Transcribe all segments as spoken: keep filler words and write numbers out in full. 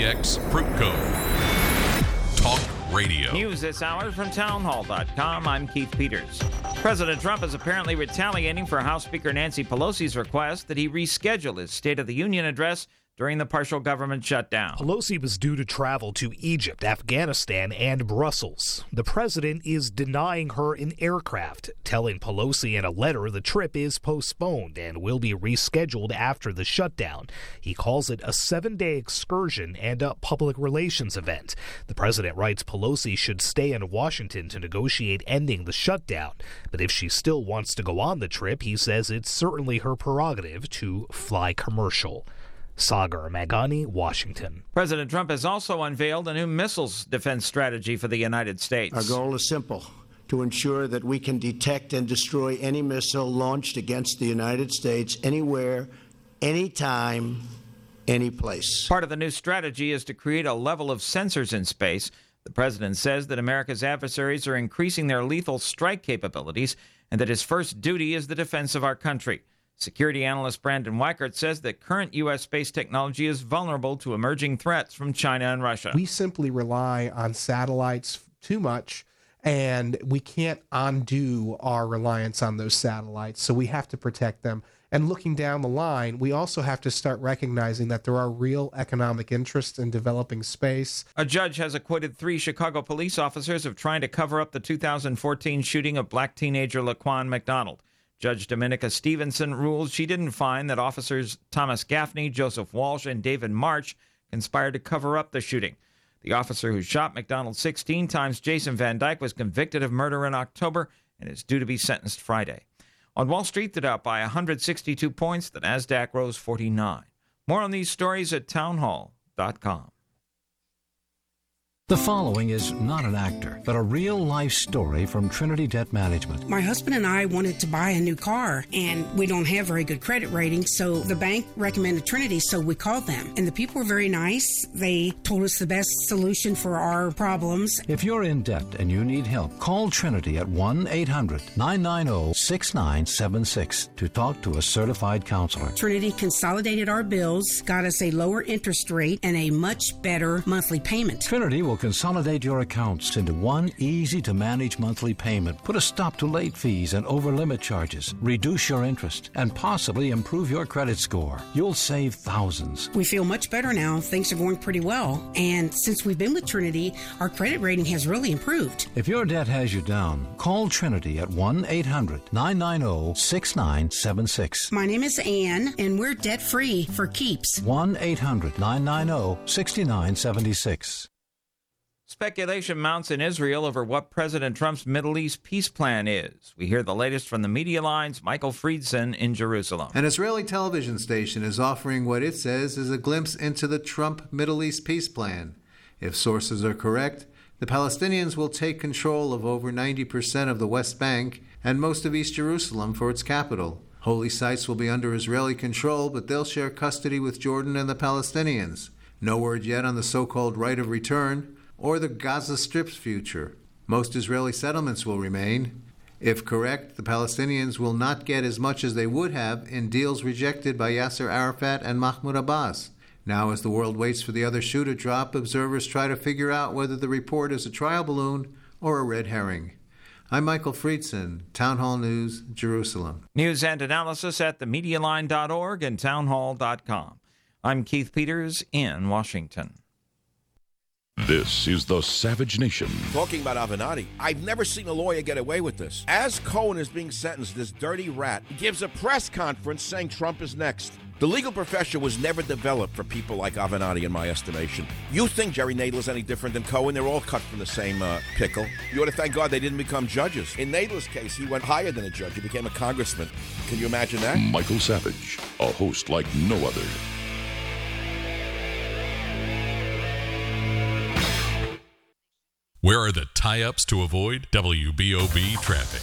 X Fruitco. Talk Radio. News this hour from townhall dot com. I'm Keith Peters. President Trump is apparently retaliating for House Speaker Nancy Pelosi's request that he reschedule his State of the Union address during the partial government shutdown. Pelosi was due to travel to Egypt, Afghanistan, and Brussels. The president is denying her an aircraft, telling Pelosi in a letter the trip is postponed and will be rescheduled after the shutdown. He calls it a seven-day excursion and a public relations event. The president writes Pelosi should stay in Washington to negotiate ending the shutdown. But if she still wants to go on the trip, he says it's certainly her prerogative to fly commercial. Sagar Magani, Washington. President Trump has also unveiled a new missiles defense strategy for the United States. Our goal is simple: to ensure that we can detect and destroy any missile launched against the United States anywhere, anytime, any place. Part of the new strategy is to create a level of sensors in space. The president says that America's adversaries are increasing their lethal strike capabilities and that his first duty is the defense of our country. Security analyst Brandon Weichert says that current U S space technology is vulnerable to emerging threats from China and Russia. We simply rely on satellites too much, and we can't undo our reliance on those satellites, so we have to protect them. And looking down the line, we also have to start recognizing that there are real economic interests in developing space. A judge has acquitted three Chicago police officers of trying to cover up the two thousand fourteen shooting of black teenager Laquan McDonald. Judge Dominica Stevenson ruled she didn't find that officers Thomas Gaffney, Joseph Walsh, and David March conspired to cover up the shooting. The officer who shot McDonald sixteen times, Jason Van Dyke, was convicted of murder in October and is due to be sentenced Friday. On Wall Street, the Dow by one hundred sixty-two points, the Nasdaq rose forty-nine. More on these stories at townhall dot com. The following is not an actor, but a real-life story from Trinity Debt Management. My husband and I wanted to buy a new car, and we don't have very good credit rating, so the bank recommended Trinity, so we called them. And the people were very nice. They told us the best solution for our problems. If you're in debt and you need help, call Trinity at one eight hundred nine nine zero six nine seven six to talk to a certified counselor. Trinity consolidated our bills, got us a lower interest rate, and a much better monthly payment. Trinity will consolidate your accounts into one easy-to-manage monthly payment, put a stop to late fees and over-limit charges, reduce your interest, and possibly improve your credit score. You'll save thousands. We feel much better now. Things are going pretty well. And since we've been with Trinity, our credit rating has really improved. If your debt has you down, call Trinity at one eight hundred nine nine zero six nine seven six. My name is Ann, and we're debt-free for keeps. one eight hundred nine nine zero six nine seven six. Speculation mounts in Israel over what President Trump's Middle East peace plan is. We hear the latest from the media line's Michael Friedson in Jerusalem. An Israeli television station is offering what it says is a glimpse into the Trump Middle East peace plan. If sources are correct, the Palestinians will take control of over ninety percent of the West Bank and most of East Jerusalem for its capital. Holy sites will be under Israeli control, but they'll share custody with Jordan and the Palestinians. No word yet on the so-called right of return or the Gaza Strip's future. Most Israeli settlements will remain. If correct, the Palestinians will not get as much as they would have in deals rejected by Yasser Arafat and Mahmoud Abbas. Now, as the world waits for the other shoe to drop, observers try to figure out whether the report is a trial balloon or a red herring. I'm Michael Friedson, Town Hall News, Jerusalem. News and analysis at the media line dot org and townhall dot com. I'm Keith Peters in Washington. This is the Savage Nation. Talking about Avenatti, I've never seen a lawyer get away with this. As Cohen is being sentenced, this dirty rat gives a press conference saying Trump is next. The legal profession was never developed for people like Avenatti, in my estimation. You think Jerry Nadler's any different than Cohen? They're all cut from the same uh, pickle. You ought to thank God they didn't become judges. In Nadler's case, he went higher than a judge. He became a congressman. Can you imagine that? Michael Savage, a host like no other. Where are the tie-ups to avoid W B O B traffic?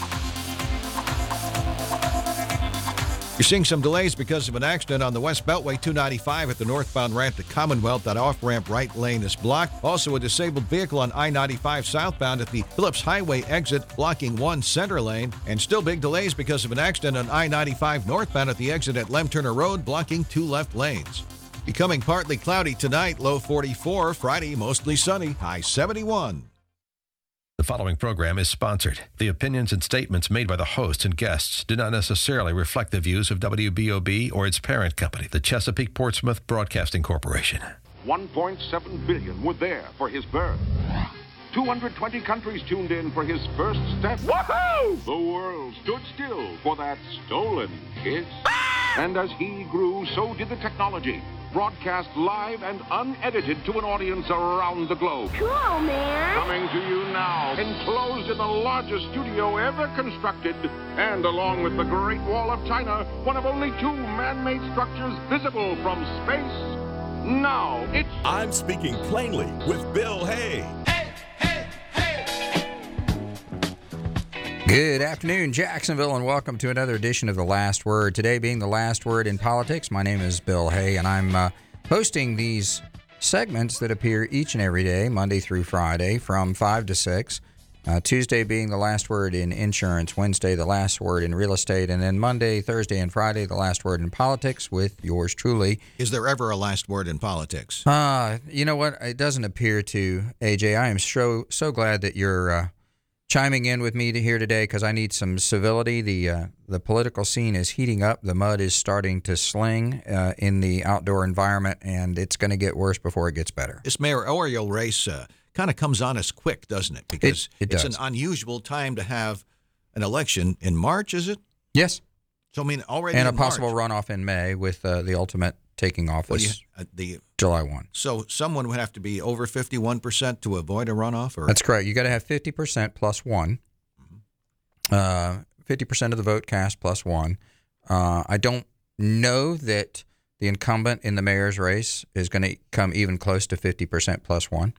You're seeing some delays because of an accident on the West Beltway two ninety-five at the northbound ramp to Commonwealth. That off-ramp right lane is blocked. Also, a disabled vehicle on I ninety-five southbound at the Phillips Highway exit, blocking one center lane. And still big delays because of an accident on I ninety-five northbound at the exit at Lem Turner Road, blocking two left lanes. Becoming partly cloudy tonight, low forty-four. Friday, mostly sunny, high seventy-one. The following program is sponsored. The opinions and statements made by the hosts and guests do not necessarily reflect the views of W B O B or its parent company, the Chesapeake Portsmouth Broadcasting Corporation. one point seven billion were there for his birth. two hundred twenty countries tuned in for his first step. Woohoo! The world stood still for that stolen kiss. And as he grew, so did the technology. Broadcast live and unedited to an audience around the globe. Cool, man. Coming to you now, enclosed in the largest studio ever constructed, and along with the Great Wall of China, one of only two man-made structures visible from space. Now, it's... I'm Speaking Plainly with Bill Hay. Good afternoon, Jacksonville, and welcome to another edition of The Last Word. Today being the last word in politics, my name is Bill Hay, and I'm uh, hosting these segments that appear each and every day, Monday through Friday, from five to six. Uh, Tuesday being the last word in insurance, Wednesday the last word in real estate, and then Monday, Thursday, and Friday the last word in politics with yours truly. Is there ever a last word in politics? Uh, you know what? It doesn't appear to, A J. I am so, so glad that you're... Uh, chiming in with me to here today because I need some civility. The uh, the political scene is heating up. The mud is starting to sling uh, in the outdoor environment, and it's going to get worse before it gets better. This mayoral race uh, kind of comes on us quick, doesn't it? Because it, it it's does. an unusual time to have an election in March, is it? Yes. So, I mean, already And in a possible March. runoff in May with uh, the ultimate taking office Well, you, uh, the, July first. So someone would have to be over fifty-one percent to avoid a runoff? Or? That's correct. You got to have fifty percent plus one. Uh, fifty percent of the vote cast plus one. Uh, I don't know that the incumbent in the mayor's race is going to come even close to fifty percent plus one.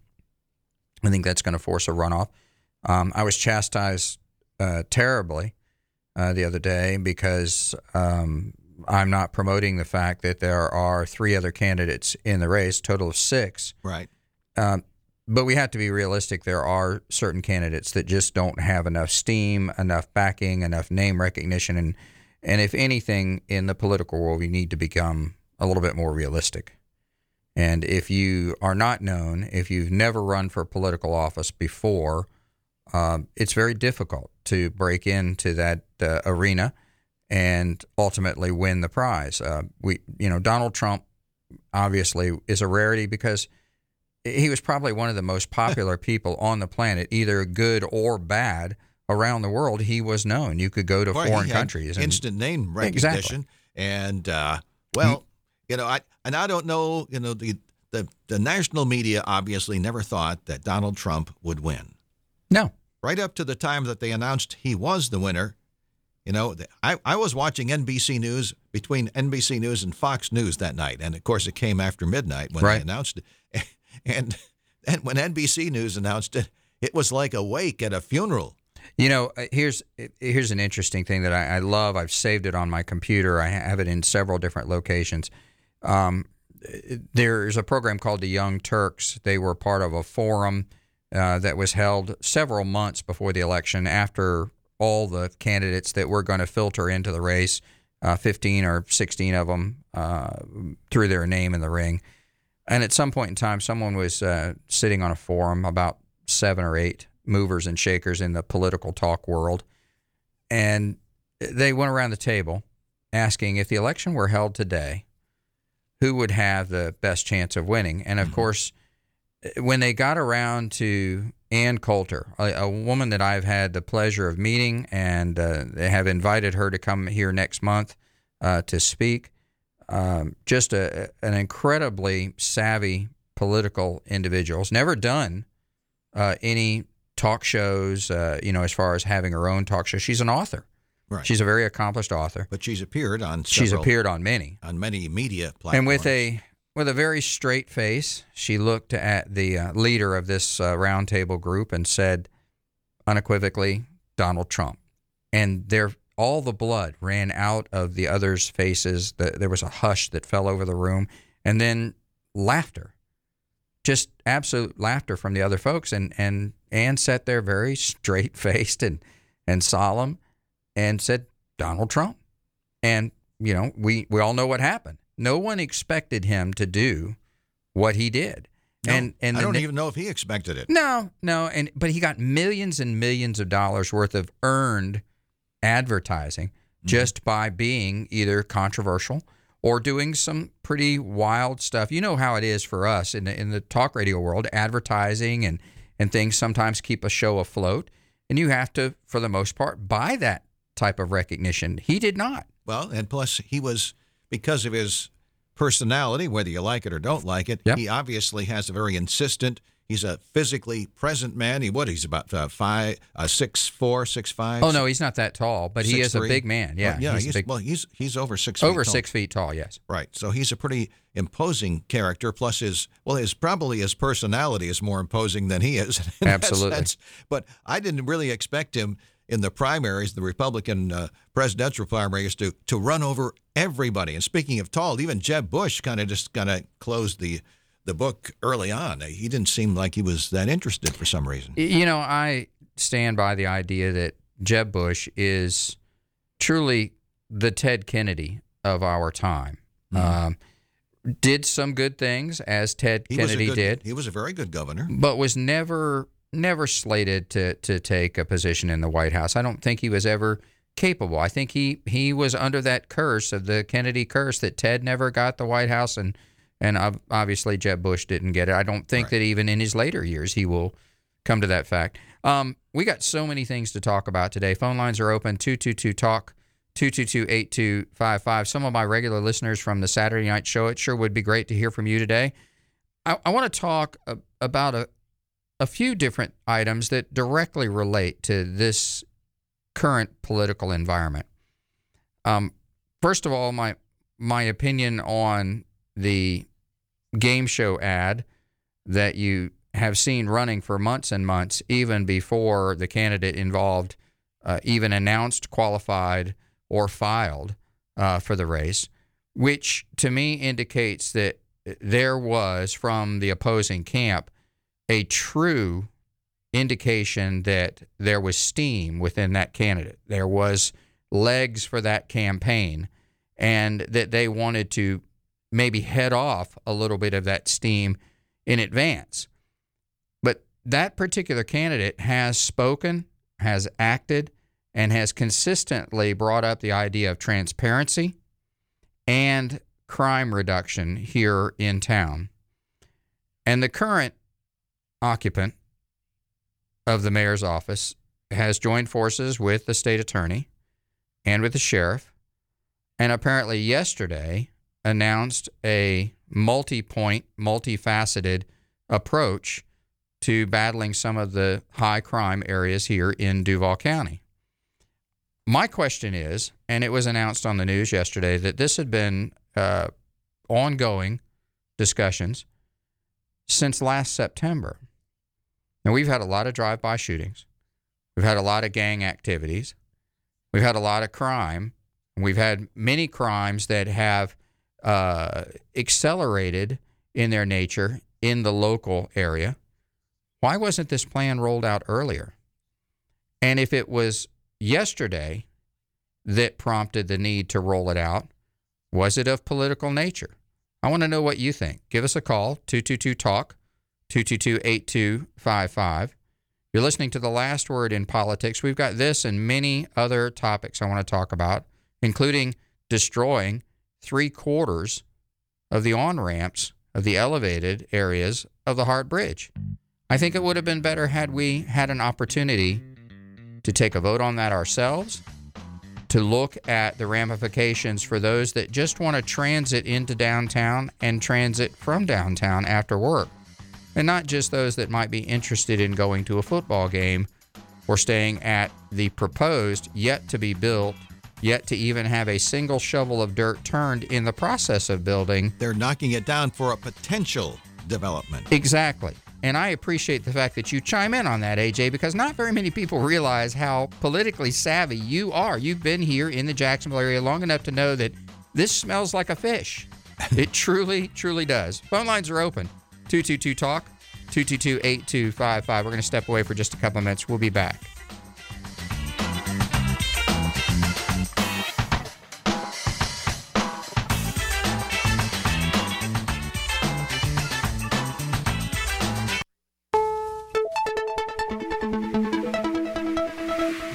I think that's going to force a runoff. Um, I was chastised uh, terribly uh, the other day because um, I'm not promoting the fact that there are three other candidates in the race, total of six. Right. Um, But we have to be realistic. There are certain candidates that just don't have enough steam, enough backing, enough name recognition. And, and if anything, in the political world, we need to become a little bit more realistic. And if you are not known, if you've never run for political office before, um, it's very difficult to break into that uh, arena and ultimately win the prize. Uh, we, you know, Donald Trump obviously is a rarity because he was probably one of the most popular people on the planet, either good or bad, around the world. He was known. You could go to Boy, foreign he had countries. And, instant name recognition. Exactly. And, uh, well, you know, I and I don't know, you know, the, the, the national media obviously never thought that Donald Trump would win. No. Right up to the time that they announced he was the winner. You know, I, I was watching N B C News, between N B C News and Fox News that night. And, of course, it came after midnight when right. they announced it. And, and when N B C News announced it, it was like a wake at a funeral. You know, here's here's an interesting thing that I, I love. I've saved it on my computer. I have it in several different locations. Um, there's a program called the Young Turks. They were part of a forum uh, that was held several months before the election, after all the candidates that were going to filter into the race, uh, fifteen or sixteen of them uh, threw their name in the ring. And at some point in time, someone was uh, sitting on a forum, about seven or eight movers and shakers in the political talk world, and they went around the table asking, if the election were held today, who would have the best chance of winning? And, of mm-hmm. course, when they got around to Ann Coulter, a, a woman that I've had the pleasure of meeting, and uh, they have invited her to come here next month uh, to speak, Um, just a, an incredibly savvy political individual. Has never done uh, any talk shows, uh, you know, as far as having her own talk show. She's an author. Right. She's a very accomplished author. But she's appeared on several, She's appeared on many. On many media platforms. And with a with a very straight face, she looked at the uh, leader of this uh, roundtable group and said, unequivocally, Donald Trump. And there all the blood ran out of the others' faces. The, there was a hush that fell over the room, and then laughter, just absolute laughter from the other folks. And, and Ann sat there very straight-faced and, and solemn and said, Donald Trump. And, you know, we, we all know what happened. no one expected him to do what he did. No, and and I don't the, even know if he expected it. No, no, and but he got millions and millions of dollars worth of earned advertising mm-hmm. just by being either controversial or doing some pretty wild stuff. You know how it is for us in the, in the talk radio world. Advertising and, and things sometimes keep a show afloat, and you have to, for the most part, buy that type of recognition. He did not. Well, and plus he was, because of his personality, whether you like it or don't like it, yep. he obviously has a very insistent, he's a physically present man. He what? He's about uh, five, uh, six, four, six, five. Oh no, he's not that tall, but he is a big man. Yeah, well, yeah. He's He's, big, well, he's he's over six. Over feet tall. six feet tall. Yes. Right. So he's a pretty imposing character. Plus his well, his probably his personality is more imposing than he is. In Absolutely. That sense. But I didn't really expect him in the primaries, the Republican uh, presidential primaries, to to run over everybody. And speaking of tall, even Jeb Bush kind of just kind of closed the the book early on. He didn't seem like he was that interested for some reason. You know, I stand by the idea that Jeb Bush is truly the Ted Kennedy of our time. Mm-hmm. Um, did some good things, as Ted he Kennedy good, did. He was a very good governor. But was never never slated to to take a position in the White House. I don't think he was ever capable. I think he, he was under that curse of the Kennedy curse that Ted never got the White House, and and obviously Jeb Bush didn't get it. I don't think right. that even in his later years he will come to that fact. Um, we got so many things to talk about today. Phone lines are open, two two two talk, two two two, eight two five five. Some of my regular listeners from the Saturday night show, it sure would be great to hear from you today. I, I want to talk a, about a, a few different items that directly relate to this current political environment. Um, first of all, my my opinion on the game show ad that you have seen running for months and months, even before the candidate involved uh, even announced, qualified, or filed uh, for the race, which to me indicates that there was, from the opposing camp, a true indication that there was steam within that candidate. There was legs for that campaign, and that they wanted to maybe head off a little bit of that steam in advance. But that particular candidate has spoken, has acted, and has consistently brought up the idea of transparency and crime reduction here in town. And the current occupant of the mayor's office has joined forces with the state attorney and with the sheriff, and apparently yesterday announced a multi-point, multifaceted approach to battling some of the high crime areas here in Duval County. My question is, and it was announced on the news yesterday, that this had been uh, ongoing discussions since last September. Now, we've had a lot of drive-by shootings. We've had a lot of gang activities. We've had a lot of crime. We've had many crimes that have uh, accelerated in their nature in the local area. Why wasn't this plan rolled out earlier? And if it was yesterday that prompted the need to roll it out, was it of political nature? I want to know what you think. Give us a call, two two two talk, two two two, eight two five five. You're listening to The Last Word in Politics. We've got this and many other topics I want to talk about, including destroying three quarters of the on-ramps of the elevated areas of the Hart Bridge. I think it would have been better had we had an opportunity to take a vote on that ourselves, to look at the ramifications for those that just want to transit into downtown and transit from downtown after work, and not just those that might be interested in going to a football game or staying at the proposed, yet to be built, yet to even have a single shovel of dirt turned in the process of building. They're knocking it down for a potential development. Exactly. And I appreciate the fact that you chime in on that, A J, because not very many people realize how politically savvy you are. You've been here in the Jacksonville area long enough to know that this smells like a fish. It truly, truly does. Phone lines are open. two two two talk, two two two, eight two five five. We're going to step away for just a couple of minutes. We'll be back.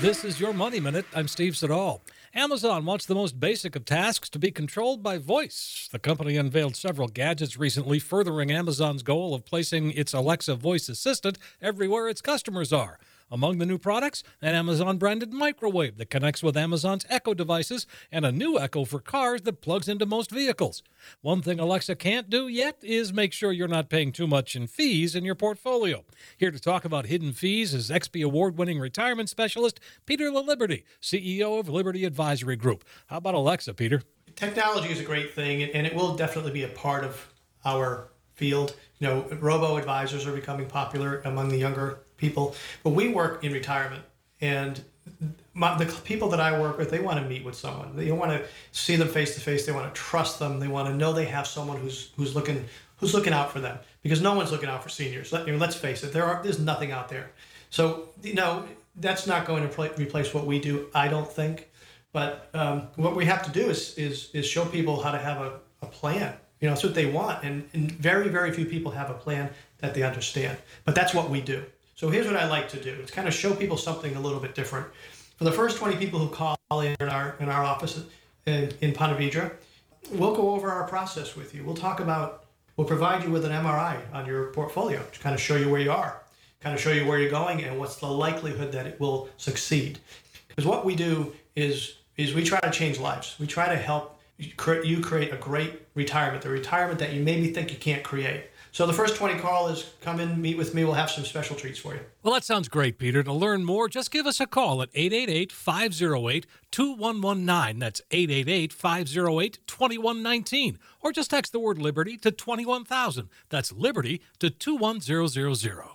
This is your Money Minute. I'm Steve Siddall. Amazon wants the most basic of tasks to be controlled by voice. The company unveiled several gadgets recently, furthering Amazon's goal of placing its Alexa voice assistant everywhere its customers are. Among the new products, an Amazon-branded microwave that connects with Amazon's Echo devices and a new Echo for cars that plugs into most vehicles. One thing Alexa can't do yet is make sure you're not paying too much in fees in your portfolio. Here to talk about hidden fees is X P award-winning retirement specialist Peter LaLiberty, C E O of Liberty Advisory Group. How about Alexa, Peter? Technology is a great thing, and it will definitely be a part of our field. You know, robo-advisors are becoming popular among the younger people, but we work in retirement, and my, the people that I work with, they want to meet with someone. They want to see them face to face. They want to trust them. They want to know they have someone who's who's looking who's looking out for them, because no one's looking out for seniors. Let, you know, let's face it, there are there's nothing out there. So you know that's not going to pl- replace what we do, I don't think. But um, what we have to do is is is show people how to have a, a plan. You know, that's what they want, and, and very very few people have a plan that they understand. But that's what we do. So here's what I like to do. It's kind of show people something a little bit different. For the first twenty people who call in our in our office in, in Ponte Vedra, we'll go over our process with you. We'll talk about, we'll provide you with an M R I on your portfolio to kind of show you where you are, kind of show you where you're going and what's the likelihood that it will succeed. Because what we do is, is we try to change lives. We try to help you create a great retirement, the retirement that you maybe think you can't create. So the first twenty callers, come in, meet with me. We'll have some special treats for you. Well, that sounds great, Peter. To learn more, just give us a call at eight eight eight, five oh eight, two one one nine. That's eight eight eight, five oh eight, two one one nine. Or just text the word Liberty to twenty-one thousand. That's Liberty to two one zero zero zero.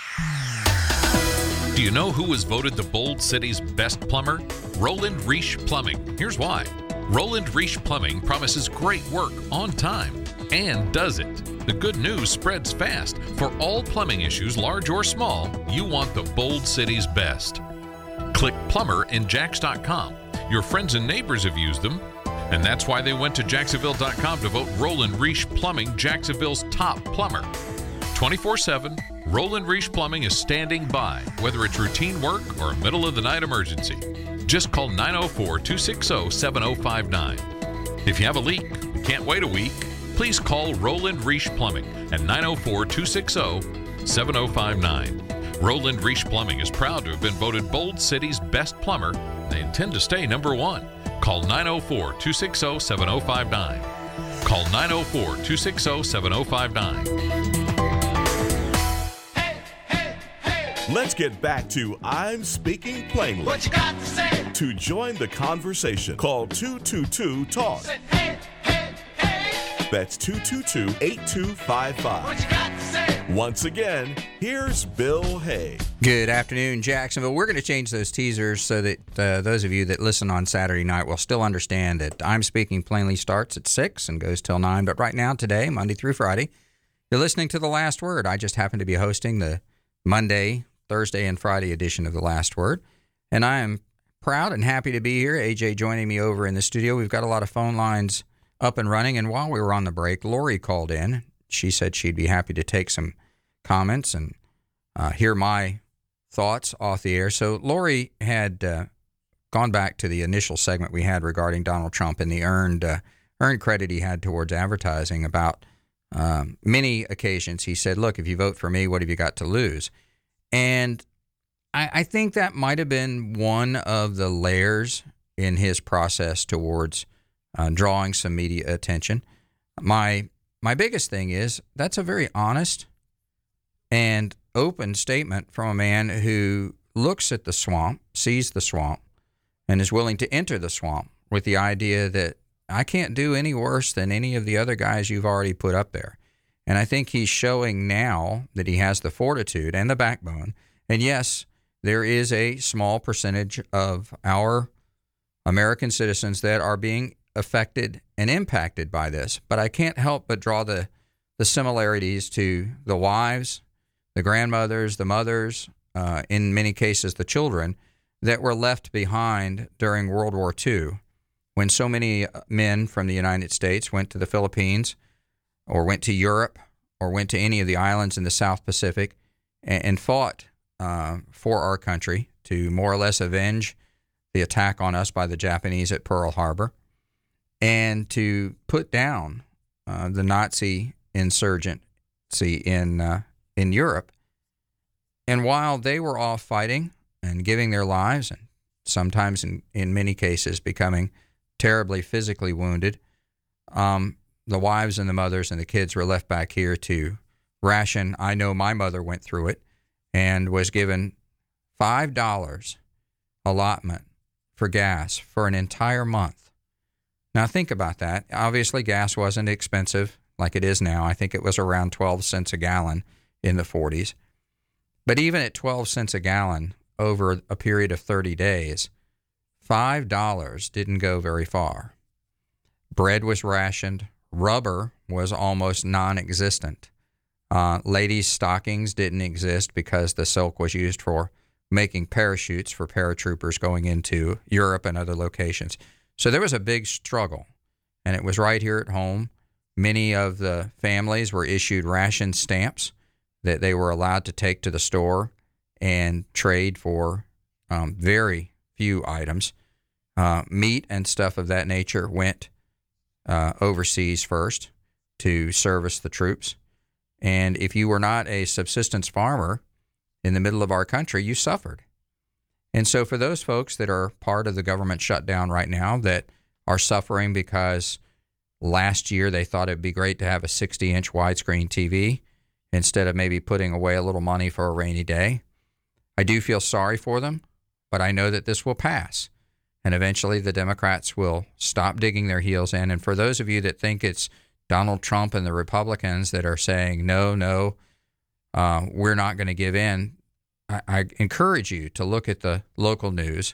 Do you know who was voted the Bold City's best plumber? Roland Reich Plumbing. Here's why. Roland Reich Plumbing promises great work on time and does it. The good news spreads fast. For all plumbing issues, large or small, you want the Bold City's best. Click plumber in jax dot com. Your friends and neighbors have used them, and that's why they went to jacksonville dot com to vote Roland Reich Plumbing Jacksonville's top plumber. twenty-four seven, Roland Reich Plumbing is standing by, whether it's routine work or a middle-of-the-night emergency. Just call nine oh four, two six oh, seven oh five nine. If you have a leak, can't wait a week, please call Roland Reich Plumbing at nine oh four, two six oh, seven oh five nine. Roland Reich Plumbing is proud to have been voted Bold City's best plumber. They intend to stay number one. Call nine oh four, two six oh, seven oh five nine. Call nine oh four, two six oh, seven oh five nine. Let's get back to I'm Speaking Plainly. What you got to say? To join the conversation, call two two two, talk. Say, hey, hey, hey. That's two two two, eight two five five. What you got to say? Once again, here's Bill Hay. Good afternoon, Jacksonville. We're going to change those teasers so that uh, those of you that listen on Saturday night will still understand that I'm Speaking Plainly starts at six and goes till nine. But right now, today, Monday through Friday, you're listening to The Last Word. I just happen to be hosting the Monday, Thursday, and Friday edition of The Last Word. And I am proud and happy to be here. A J joining me over in the studio. We've got a lot of phone lines up and running. And while we were on the break, Lori called in. She said she'd be happy to take some comments and uh, hear my thoughts off the air. So Lori had uh, gone back to the initial segment we had regarding Donald Trump and the earned uh, earned credit he had towards advertising. About um, many occasions he said, look, if you vote for me, what have you got to lose? And I, I think that might have been one of the layers in his process towards uh, drawing some media attention. My my biggest thing is that's a very honest and open statement from a man who looks at the swamp, sees the swamp, and is willing to enter the swamp with the idea that I can't do any worse than any of the other guys you've already put up there. And I think he's showing now that he has the fortitude and the backbone. And yes, there is a small percentage of our American citizens that are being affected and impacted by this. But I can't help but draw the, the similarities to the wives, the grandmothers, the mothers, uh, in many cases the children, that were left behind during World War Two, when so many men from the United States went to the Philippines or went to Europe or went to any of the islands in the South Pacific and, and fought uh, for our country to more or less avenge the attack on us by the Japanese at Pearl Harbor and to put down uh, the Nazi insurgency in uh, in Europe. And while they were off fighting and giving their lives, and sometimes in, in many cases becoming terribly physically wounded, um, the wives and the mothers and the kids were left back here to ration. I know my mother went through it and was given five dollars allotment for gas for an entire month. Now think about that. Obviously, gas wasn't expensive like it is now. I think it was around twelve cents a gallon in the forties. But even at twelve cents a gallon over a period of thirty days, five dollars didn't go very far. Bread was rationed. Rubber was almost non-existent. Uh, ladies' stockings didn't exist because the silk was used for making parachutes for paratroopers going into Europe and other locations. So there was a big struggle, and it was right here at home. Many of the families were issued ration stamps that they were allowed to take to the store and trade for um, very few items. Uh, meat and stuff of that nature went uh, overseas first to service the troops. And if you were not a subsistence farmer in the middle of our country, you suffered. And so for those folks that are part of the government shutdown right now that are suffering because last year they thought it'd be great to have a sixty-inch widescreen T V instead of maybe putting away a little money for a rainy day, I do feel sorry for them, but I know that this will pass. And eventually the Democrats will stop digging their heels in. And for those of you that think it's Donald Trump and the Republicans that are saying, no, no, uh, we're not going to give in, I, I encourage you to look at the local news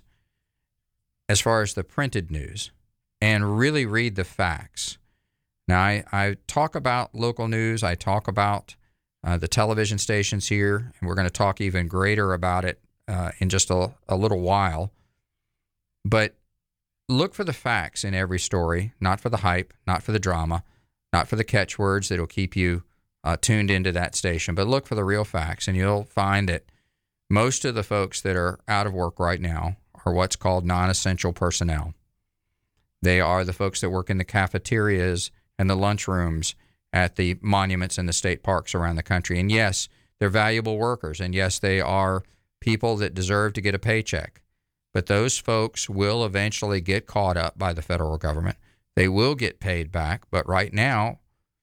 as far as the printed news and really read the facts. Now, I, I talk about local news. I talk about uh, the television stations here, and we're going to talk even greater about it uh, in just a, a little while. But look for the facts in every story, not for the hype, not for the drama, not for the catchwords that will keep you uh, tuned into that station, but look for the real facts, and you'll find that most of the folks that are out of work right now are what's called non-essential personnel. They are the folks that work in the cafeterias and the lunchrooms at the monuments and the state parks around the country. And yes, they're valuable workers, and yes, they are people that deserve to get a paycheck. But those folks will eventually get caught up by the federal government. They will get paid back, but right now,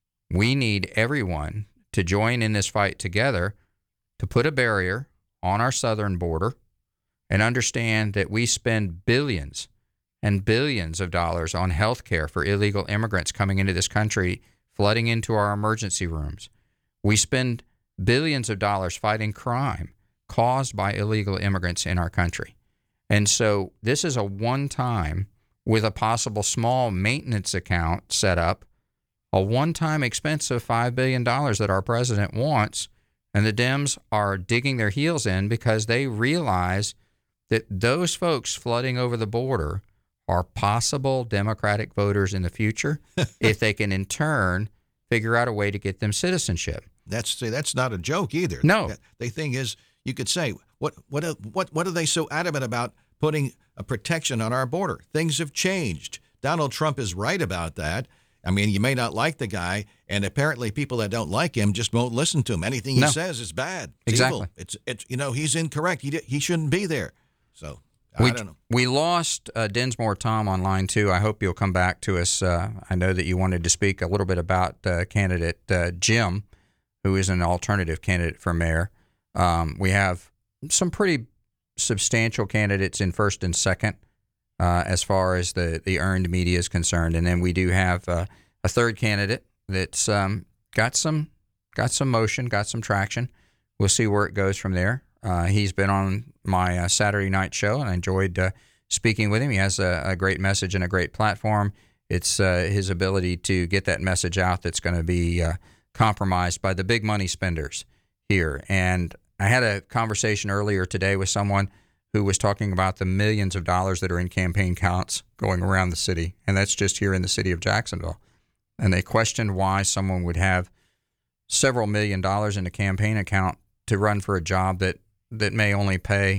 we need everyone to join in this fight together to put a barrier on our southern border and understand that we spend billions and billions of dollars on health care for illegal immigrants coming into this country, flooding into our emergency rooms. We spend billions of dollars fighting crime caused by illegal immigrants in our country. And so this is a one-time, with a possible small maintenance account set up, a one-time expense of five billion dollars that our president wants, and the Dems are digging their heels in because they realize that those folks flooding over the border are possible Democratic voters in the future if they can in turn figure out a way to get them citizenship. That's see, that's not a joke either. No. The, the thing is, you could say, what what what what are they so adamant about putting a protection on our border? Things have changed. Donald Trump is right about that. I mean, you may not like the guy, and apparently people that don't like him just won't listen to him. Anything he No. says is bad. It's Exactly. evil. It's it's you know, he's incorrect. He di- he shouldn't be there. So We, I don't know. we lost uh, Dinsmore Tom on line two. I hope you'll come back to us. Uh, I know that you wanted to speak a little bit about uh, candidate uh, Jim, who is an alternative candidate for mayor. Um, we have some pretty substantial candidates in first and second uh, as far as the, the earned media is concerned. And then we do have uh, a third candidate that's um, got some got some motion, got some traction. We'll see where it goes from there. Uh, he's been on my uh, Saturday night show, and I enjoyed uh, speaking with him. He has a, a great message and a great platform. It's uh, his ability to get that message out that's going to be uh, compromised by the big money spenders here. And I had a conversation earlier today with someone who was talking about the millions of dollars that are in campaign accounts going around the city, and that's just here in the city of Jacksonville. And they questioned why someone would have several million dollars in a campaign account to run for a job that, that may only pay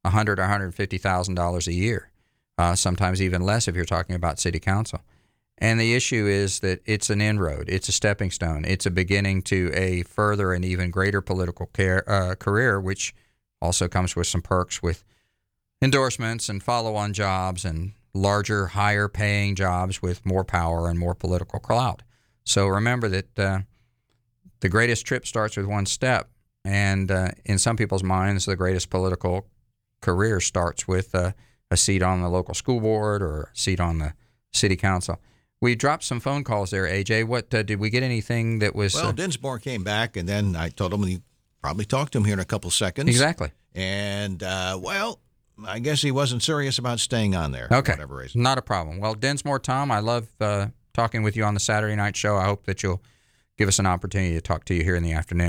one hundred thousand dollars, one hundred fifty thousand dollars a year, uh, sometimes even less if you're talking about city council. And the issue is that it's an inroad. It's a stepping stone. It's a beginning to a further and even greater political care, uh, career, which also comes with some perks with endorsements and follow-on jobs and larger, higher-paying jobs with more power and more political clout. So remember that uh, the greatest trip starts with one step, and uh, in some people's minds, the greatest political career starts with uh, a seat on the local school board or a seat on the city council. We dropped some phone calls there, A J. What uh, did we get anything that was? Well, uh, Dinsmore came back, and then I told him he probably talked to him here in a couple seconds. Exactly. And uh, well, I guess he wasn't serious about staying on there. Okay, for whatever reason. Not a problem. Well, Dinsmore, Tom, I love uh, talking with you on the Saturday night show. I hope that you'll give us an opportunity to talk to you here in the afternoon.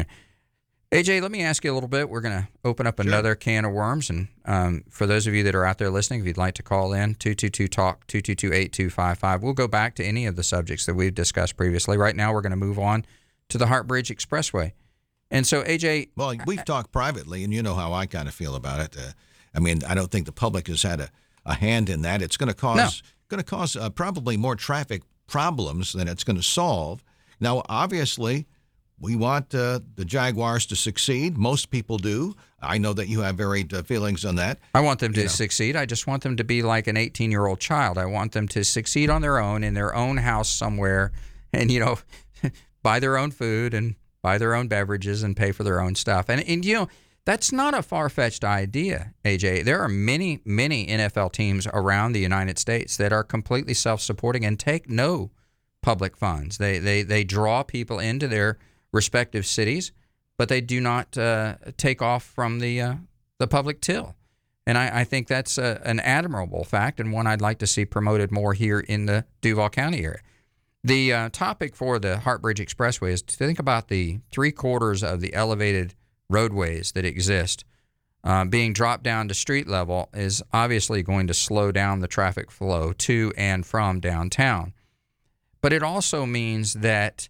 A J, let me ask you a little bit. We're going to open up Sure. another can of worms. And um, for those of you that are out there listening, if you'd like to call in, two two two talk, two two two, eight two five five. We'll go back to any of the subjects that we've discussed previously. Right now, we're going to move on to the Hart Bridge Expressway. And so, A J... Well, we've talked privately, and you know how I kind of feel about it. Uh, I mean, I don't think the public has had a, a hand in that. It's going to cause No. going to cause uh, probably more traffic problems than it's going to solve. Now, obviously, we want uh, the Jaguars to succeed. Most people do. I know that you have varied uh, feelings on that. I want them to You know. succeed. I just want them to be like an eighteen-year-old child. I want them to succeed on their own in their own house somewhere and, you know, buy their own food and buy their own beverages and pay for their own stuff. And, and you know, that's not a far-fetched idea, A J. There are many, many N F L teams around the United States that are completely self-supporting and take no public funds. They they they draw people into their respective cities, but they do not uh, take off from the uh, the public till. And I, I think that's a, an admirable fact and one I'd like to see promoted more here in the Duval County area. The uh, topic for the Hart Bridge Expressway is to think about the three quarters of the elevated roadways that exist. Uh, being dropped down to street level is obviously going to slow down the traffic flow to and from downtown. But it also means that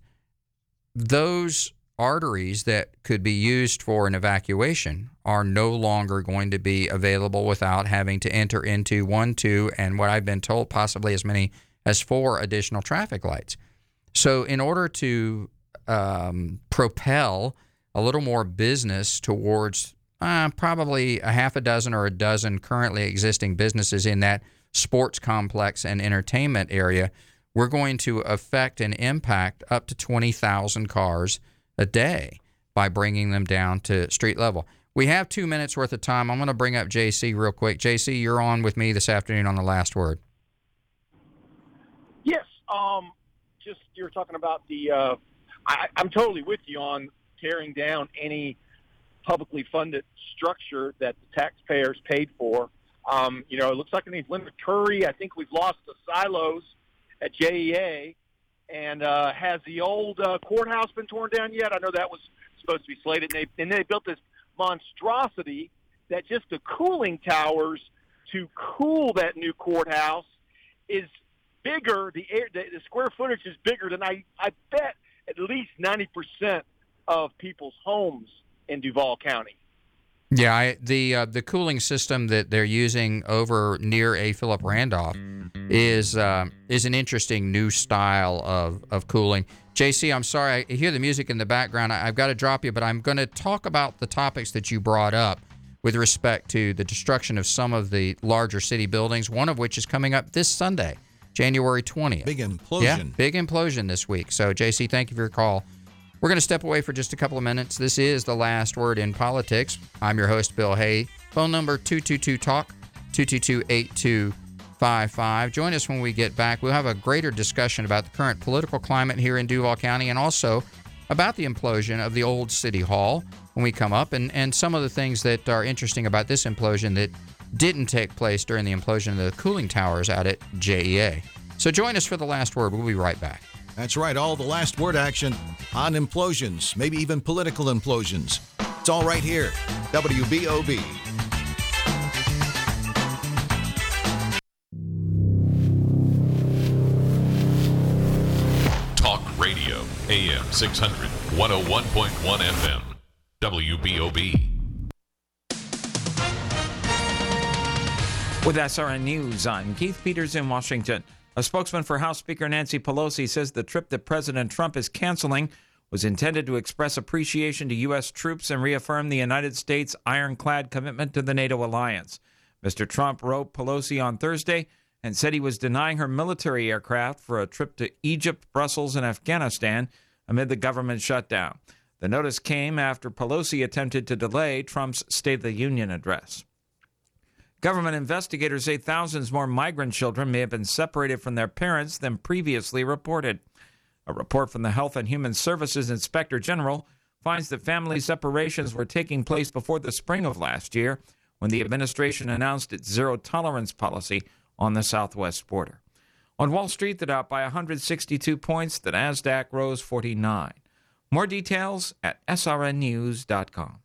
those arteries that could be used for an evacuation are no longer going to be available without having to enter into one, two, and what I've been told, possibly as many as four additional traffic lights. So in order to um, propel a little more business towards uh, probably a half a dozen or a dozen currently existing businesses in that sports complex and entertainment area, we're going to affect and impact up to twenty thousand cars a day by bringing them down to street level. We have two minutes worth of time. I'm going to bring up J C real quick. J C, you're on with me this afternoon on The Last Word. Yes. Um, just you're talking about the uh, I, I'm totally with you on tearing down any publicly funded structure that the taxpayers paid for. Um, you know, it looks like it needs Linda Curry. I think we've lost the silos at J E A. And uh, has the old uh, courthouse been torn down yet? I know that was supposed to be slated. And they, and they built this monstrosity that just the cooling towers to cool that new courthouse is bigger. The, air, the, the square footage is bigger than I, I bet at least ninety percent of people's homes in Duval County. Yeah, I, the uh, the cooling system that they're using over near A. Philip Randolph is uh, is an interesting new style of, of cooling. J C, I'm sorry, I hear the music in the background. I, I've got to drop you, but I'm going to talk about the topics that you brought up with respect to the destruction of some of the larger city buildings, one of which is coming up this Sunday, January twentieth. Big implosion. Yeah, big implosion this week. So, J C, thank you for your call. We're going to step away for just a couple of minutes. This is The Last Word in Politics. I'm your host, Bill Hay. Phone number two two two talk, two two two, eight two five five. Join us when we get back. We'll have a greater discussion about the current political climate here in Duval County and also about the implosion of the old City Hall when we come up and, and some of the things that are interesting about this implosion that didn't take place during the implosion of the cooling towers out at J E A. So join us for The Last Word. We'll be right back. That's right, all the last word action on implosions, maybe even political implosions. It's all right here, W B O B. Talk Radio, A M six hundred, one oh one point one F M, W B O B. With S R N News, I'm Keith Peters in Washington. A spokesman for House Speaker Nancy Pelosi says the trip that President Trump is canceling was intended to express appreciation to U S troops and reaffirm the United States' ironclad commitment to the NATO alliance. Mister Trump wrote Pelosi on Thursday and said he was denying her military aircraft for a trip to Egypt, Brussels, and Afghanistan amid the government shutdown. The notice came after Pelosi attempted to delay Trump's State of the Union address. Government investigators say thousands more migrant children may have been separated from their parents than previously reported. A report from the Health and Human Services Inspector General finds that family separations were taking place before the spring of last year, when the administration announced its zero-tolerance policy on the southwest border. On Wall Street, the Dow up by one hundred sixty-two points, the NASDAQ rose forty-nine. More details at S R N news dot com.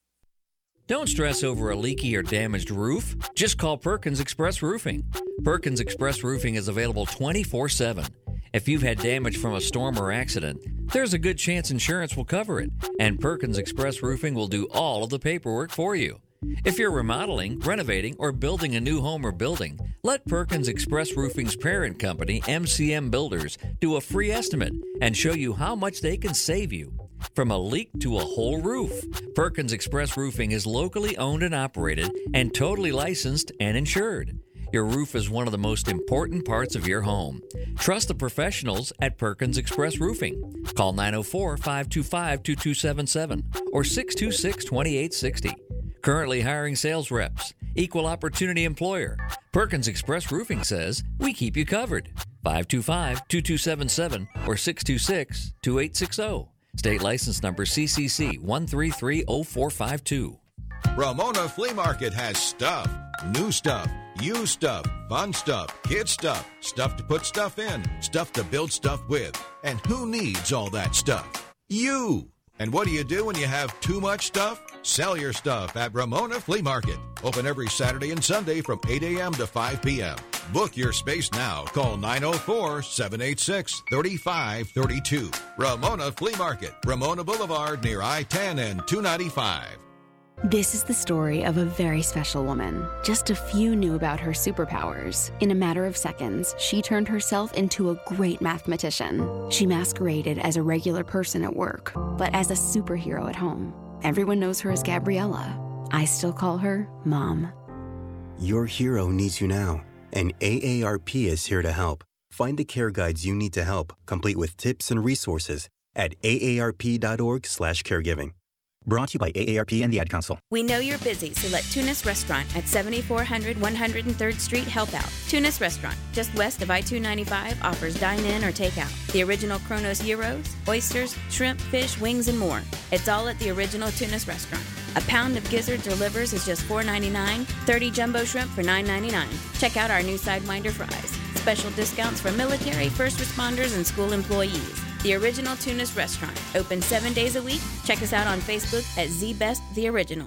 Don't stress over a leaky or damaged roof. Just call Perkins Express Roofing. Perkins Express Roofing is available twenty-four seven. If you've had damage from a storm or accident, there's a good chance insurance will cover it, and Perkins Express Roofing will do all of the paperwork for you. If you're remodeling, renovating, or building a new home or building, let Perkins Express Roofing's parent company, M C M Builders, do a free estimate and show you how much they can save you. From a leak to a whole roof, Perkins Express Roofing is locally owned and operated and totally licensed and insured. Your roof is one of the most important parts of your home. Trust the professionals at Perkins Express Roofing. Call nine oh four, five two five, two two seven seven or six two six, two eight six zero. Currently hiring sales reps. Equal opportunity employer. Perkins Express Roofing says we keep you covered. five two five, two two seven seven or six two six, two eight six zero. State license number C C C one three three zero four five two. Ramona Flea Market has stuff. New stuff, used stuff, fun stuff, kid stuff, stuff to put stuff in, stuff to build stuff with. And who needs all that stuff? You! And what do you do when you have too much stuff? Sell your stuff at Ramona Flea Market. Open every Saturday and Sunday from eight a.m. to five p.m. Book your space now. Call nine oh four, seven eight six, three five three two. Ramona Flea Market, Ramona Boulevard near I ten and two ninety-five. This is the story of a very special woman. Just a few knew about her superpowers. In a matter of seconds, she turned herself into a great mathematician. She masqueraded as a regular person at work, but as a superhero at home. Everyone knows her as Gabriella. I still call her Mom. Your hero needs you now, and A A R P is here to help. Find the care guides you need to help, complete with tips and resources at A A R P dot org slash caregiving. Brought to you by A A R P and the Ad Council. We know you're busy, so let Tunis Restaurant at seventy-four hundred one hundred third Street help out. Tunis Restaurant, just west of I two ninety-five, offers dine-in or take-out. The original Kronos gyros, oysters, shrimp, fish, wings, and more. It's all at the original Tunis Restaurant. A pound of gizzards or livers is just four ninety-nine, thirty jumbo shrimp for nine ninety-nine. Check out our new Sidewinder fries. Special discounts for military, first responders, and school employees. The Original Tunis Restaurant, open seven days a week. Check us out on Facebook at Z-Best The Original.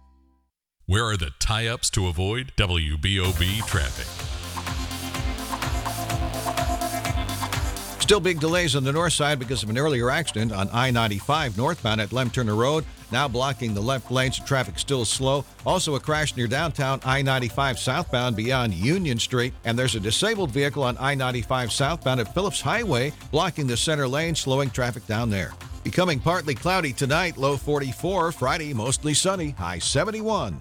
Where are the tie-ups to avoid W B O B traffic? Still big delays on the north side because of an earlier accident on I ninety-five northbound at Lem Turner Road. Now blocking the left lanes. Traffic still slow. Also a crash near downtown I ninety-five southbound beyond Union Street. And there's a disabled vehicle on I ninety-five southbound at Phillips Highway, blocking the center lane, slowing traffic down there. Becoming partly cloudy tonight, low forty-four. Friday, mostly sunny, high seventy-one.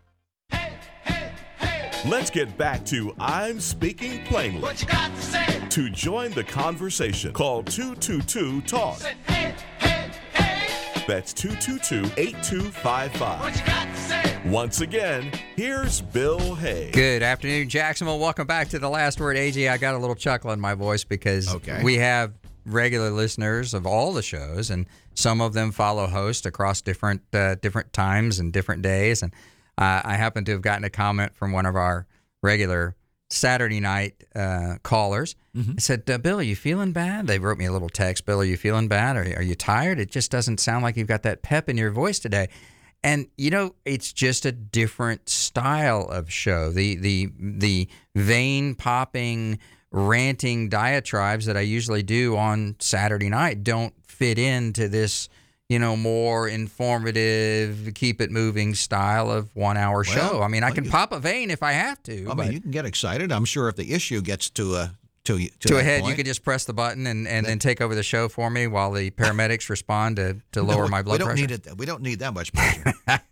Let's get back to I'm Speaking Plainly. What you got to say? To join the conversation, call two two two, talk. Say, hey, hey, hey. That's two two two, eight two five five. What you got to say? Once again, here's Bill Hay. Good afternoon, Jacksonville. Welcome back to The Last Word. A J, I got a little chuckle in my voice because okay. we have regular listeners of all the shows, and some of them follow hosts across different uh, different times and different days. And uh, I happen to have gotten a comment from one of our regular Saturday night uh, callers. Mm-hmm. I said, uh, Bill, are you feeling bad? They wrote me a little text. Bill, are you feeling bad? Are, are you tired? It just doesn't sound like you've got that pep in your voice today. And, you know, it's just a different style of show. The the the vein-popping, ranting diatribes that I usually do on Saturday night don't fit into this, you know, more informative, keep it moving style of one-hour Well, show. I mean, I well, can you- pop a vein if I have to. I but mean, you can get excited. I'm sure if the issue gets to a to to, to that a head, point, you could just press the button and, and then take over the show for me while the paramedics respond to, to No, lower my blood we don't pressure. need it. We don't need that much pressure.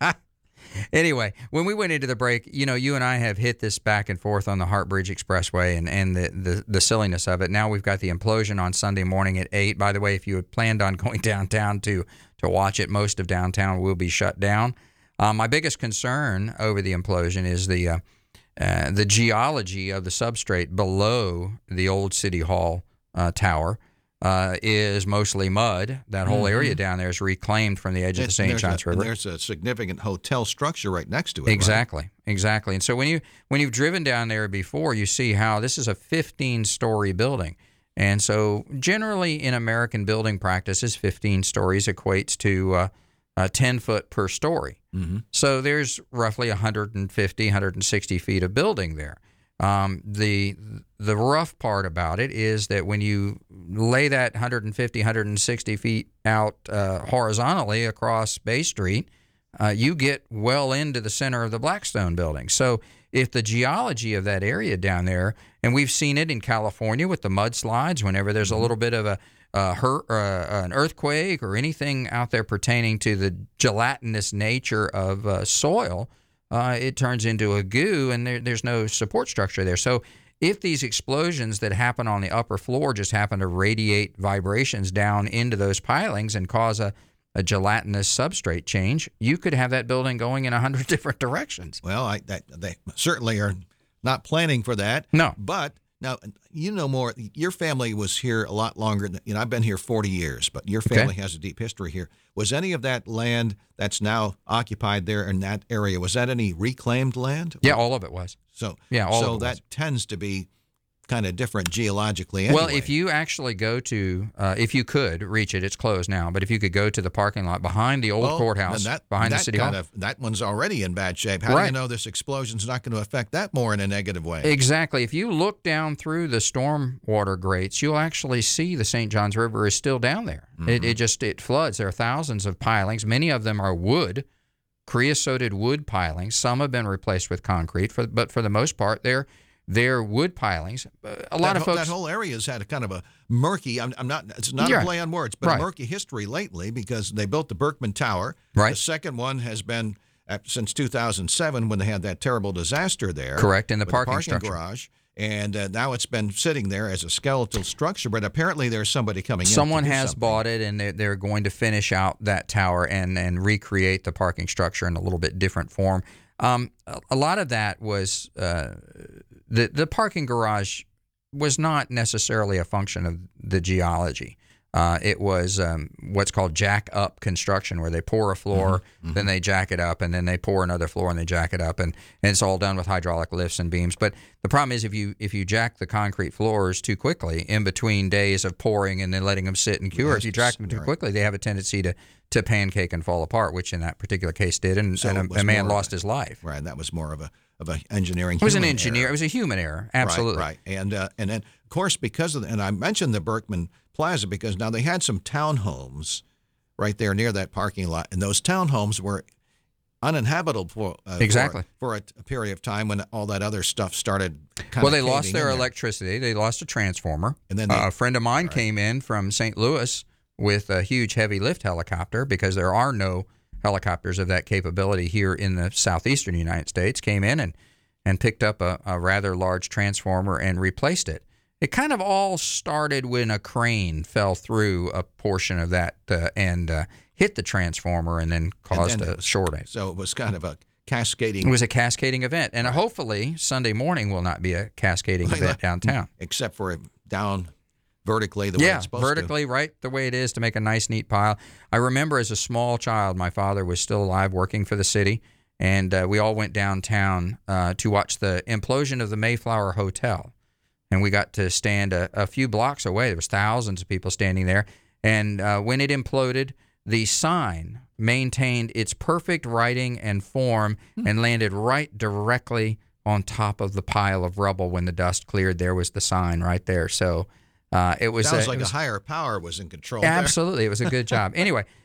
Anyway, when we went into the break, you know, you and I have hit this back and forth on the Hart Bridge Expressway and, and the, the, the silliness of it. Now we've got the implosion on Sunday morning at eight. By the way, if you had planned on going downtown to, to watch it, most of downtown will be shut down. Uh, my biggest concern over the implosion is the uh, uh, the geology of the substrate below the old City Hall uh, tower. Uh, is mostly mud. That whole area Mhm. down there is reclaimed from the edge of the And Saint there's Johns a, River. and there's a significant hotel structure right next to it. right? Exactly, exactly. And so when you when you've driven down there before, you see how this is a fifteen-story building, and so generally in American building practices, fifteen stories equates to uh, uh, ten foot per story. Mm-hmm. So there's roughly one hundred fifty, one hundred sixty feet of building there. Um, the the rough part about it is that when you lay that one hundred fifty, one hundred sixty feet out uh, horizontally across Bay Street, uh, you get well into the center of the Blackstone building. So if the geology of that area down there, and we've seen it in California with the mudslides, whenever there's a little bit of a uh, hurt, uh, an earthquake or anything out there pertaining to the gelatinous nature of uh, soil, Uh, it turns into a goo, and there, there's no support structure there. So if these explosions that happen on the upper floor just happen to radiate vibrations down into those pilings and cause a, a gelatinous substrate change, you could have that building going in a hundred different directions. Well, I, that, they certainly are not planning for that. No. But now, you know more. Your family was here a lot longer than, you know, I've been here forty years, but your family Okay. has a deep history here. Was any of that land that's now occupied there in that area, was that any reclaimed land? Yeah, all of it was. So, Yeah, all so of it that was. tends to be kind of different geologically anyway. Well, if you actually go to, uh, if you could reach it, it's closed now, but if you could go to the parking lot behind the old Well, courthouse, then that, behind that the City kind Hall. Of, that one's already in bad shape. How do Right. you know this explosion's not going to affect that more in a negative way? Exactly. If you look down through the storm water grates, you'll actually see the Saint Johns River is still down there. Mm-hmm. It, it just it floods. There are thousands of pilings. Many of them are wood, creosoted wood pilings. Some have been replaced with concrete, for, but for the most part, they're they're wood pilings. Uh, A lot that of whole, folks. That whole area has had a kind of a murky. I'm, I'm not. It's not Yeah. a play on words, but Right. a murky history lately because they built the Berkman Tower. Right. The second one has been at, since two thousand seven when they had that terrible disaster there. Correct, in the with parking structure. garage. And uh, now it's been sitting there as a skeletal structure, but apparently there's somebody coming in. Someone to do has something. bought it, and they're, they're going to finish out that tower and, and recreate the parking structure in a little bit different form. Um, a, a lot of that was uh, the the parking garage was not necessarily a function of the geology. Uh, it was um, what's called jack up construction, where they pour a floor, Mhm, mhm. then they jack it up, and then they pour another floor and they jack it up, and, and it's all done with hydraulic lifts and beams. But the problem is if you if you jack the concrete floors too quickly in between days of pouring and then letting them sit and cure, if you jack them too Right. quickly, they have a tendency to, to pancake and fall apart, which in that particular case did, and, So and it a, was a man more of lost his life. Right, that was more of a of a engineering. It was an human engineer. error. It was a human error. Absolutely. Right, right. And uh, and then of course because of the, and I mentioned the Berkman Plaza because now they had some townhomes right there near that parking lot, and those townhomes were uninhabitable for uh, Exactly. for, for a, a period of time when all that other stuff started. Kind Well, of they lost caving their in there. electricity. They lost a transformer. And then they- uh, a friend of mine came in from Saint Louis with a huge heavy lift helicopter because there are no helicopters of that capability here in the southeastern United States. Came in and, and picked up a, a rather large transformer and replaced it. It kind of all started when a crane fell through a portion of that uh, and uh, hit the transformer and then And caused then it a was- shortage. So it was kind of a cascading. It was a cascading event, and hopefully Sunday morning will not be a cascading event downtown. except for down vertically the way Yeah, it's supposed to. vertically, right the way it is to make a nice, neat pile. I remember as a small child, my father was still alive working for the city, and uh, we all went downtown uh, to watch the implosion of the Mayflower Hotel. And we got to stand a, a few blocks away. There was thousands of people standing there. And uh, when it imploded, the sign maintained its perfect writing and form Hmm. and landed right directly on top of the pile of rubble. When the dust cleared, there was the sign right there. So uh, it was Sounds uh, like it was, a higher power was in control. there. absolutely, it was a good job. Anyway,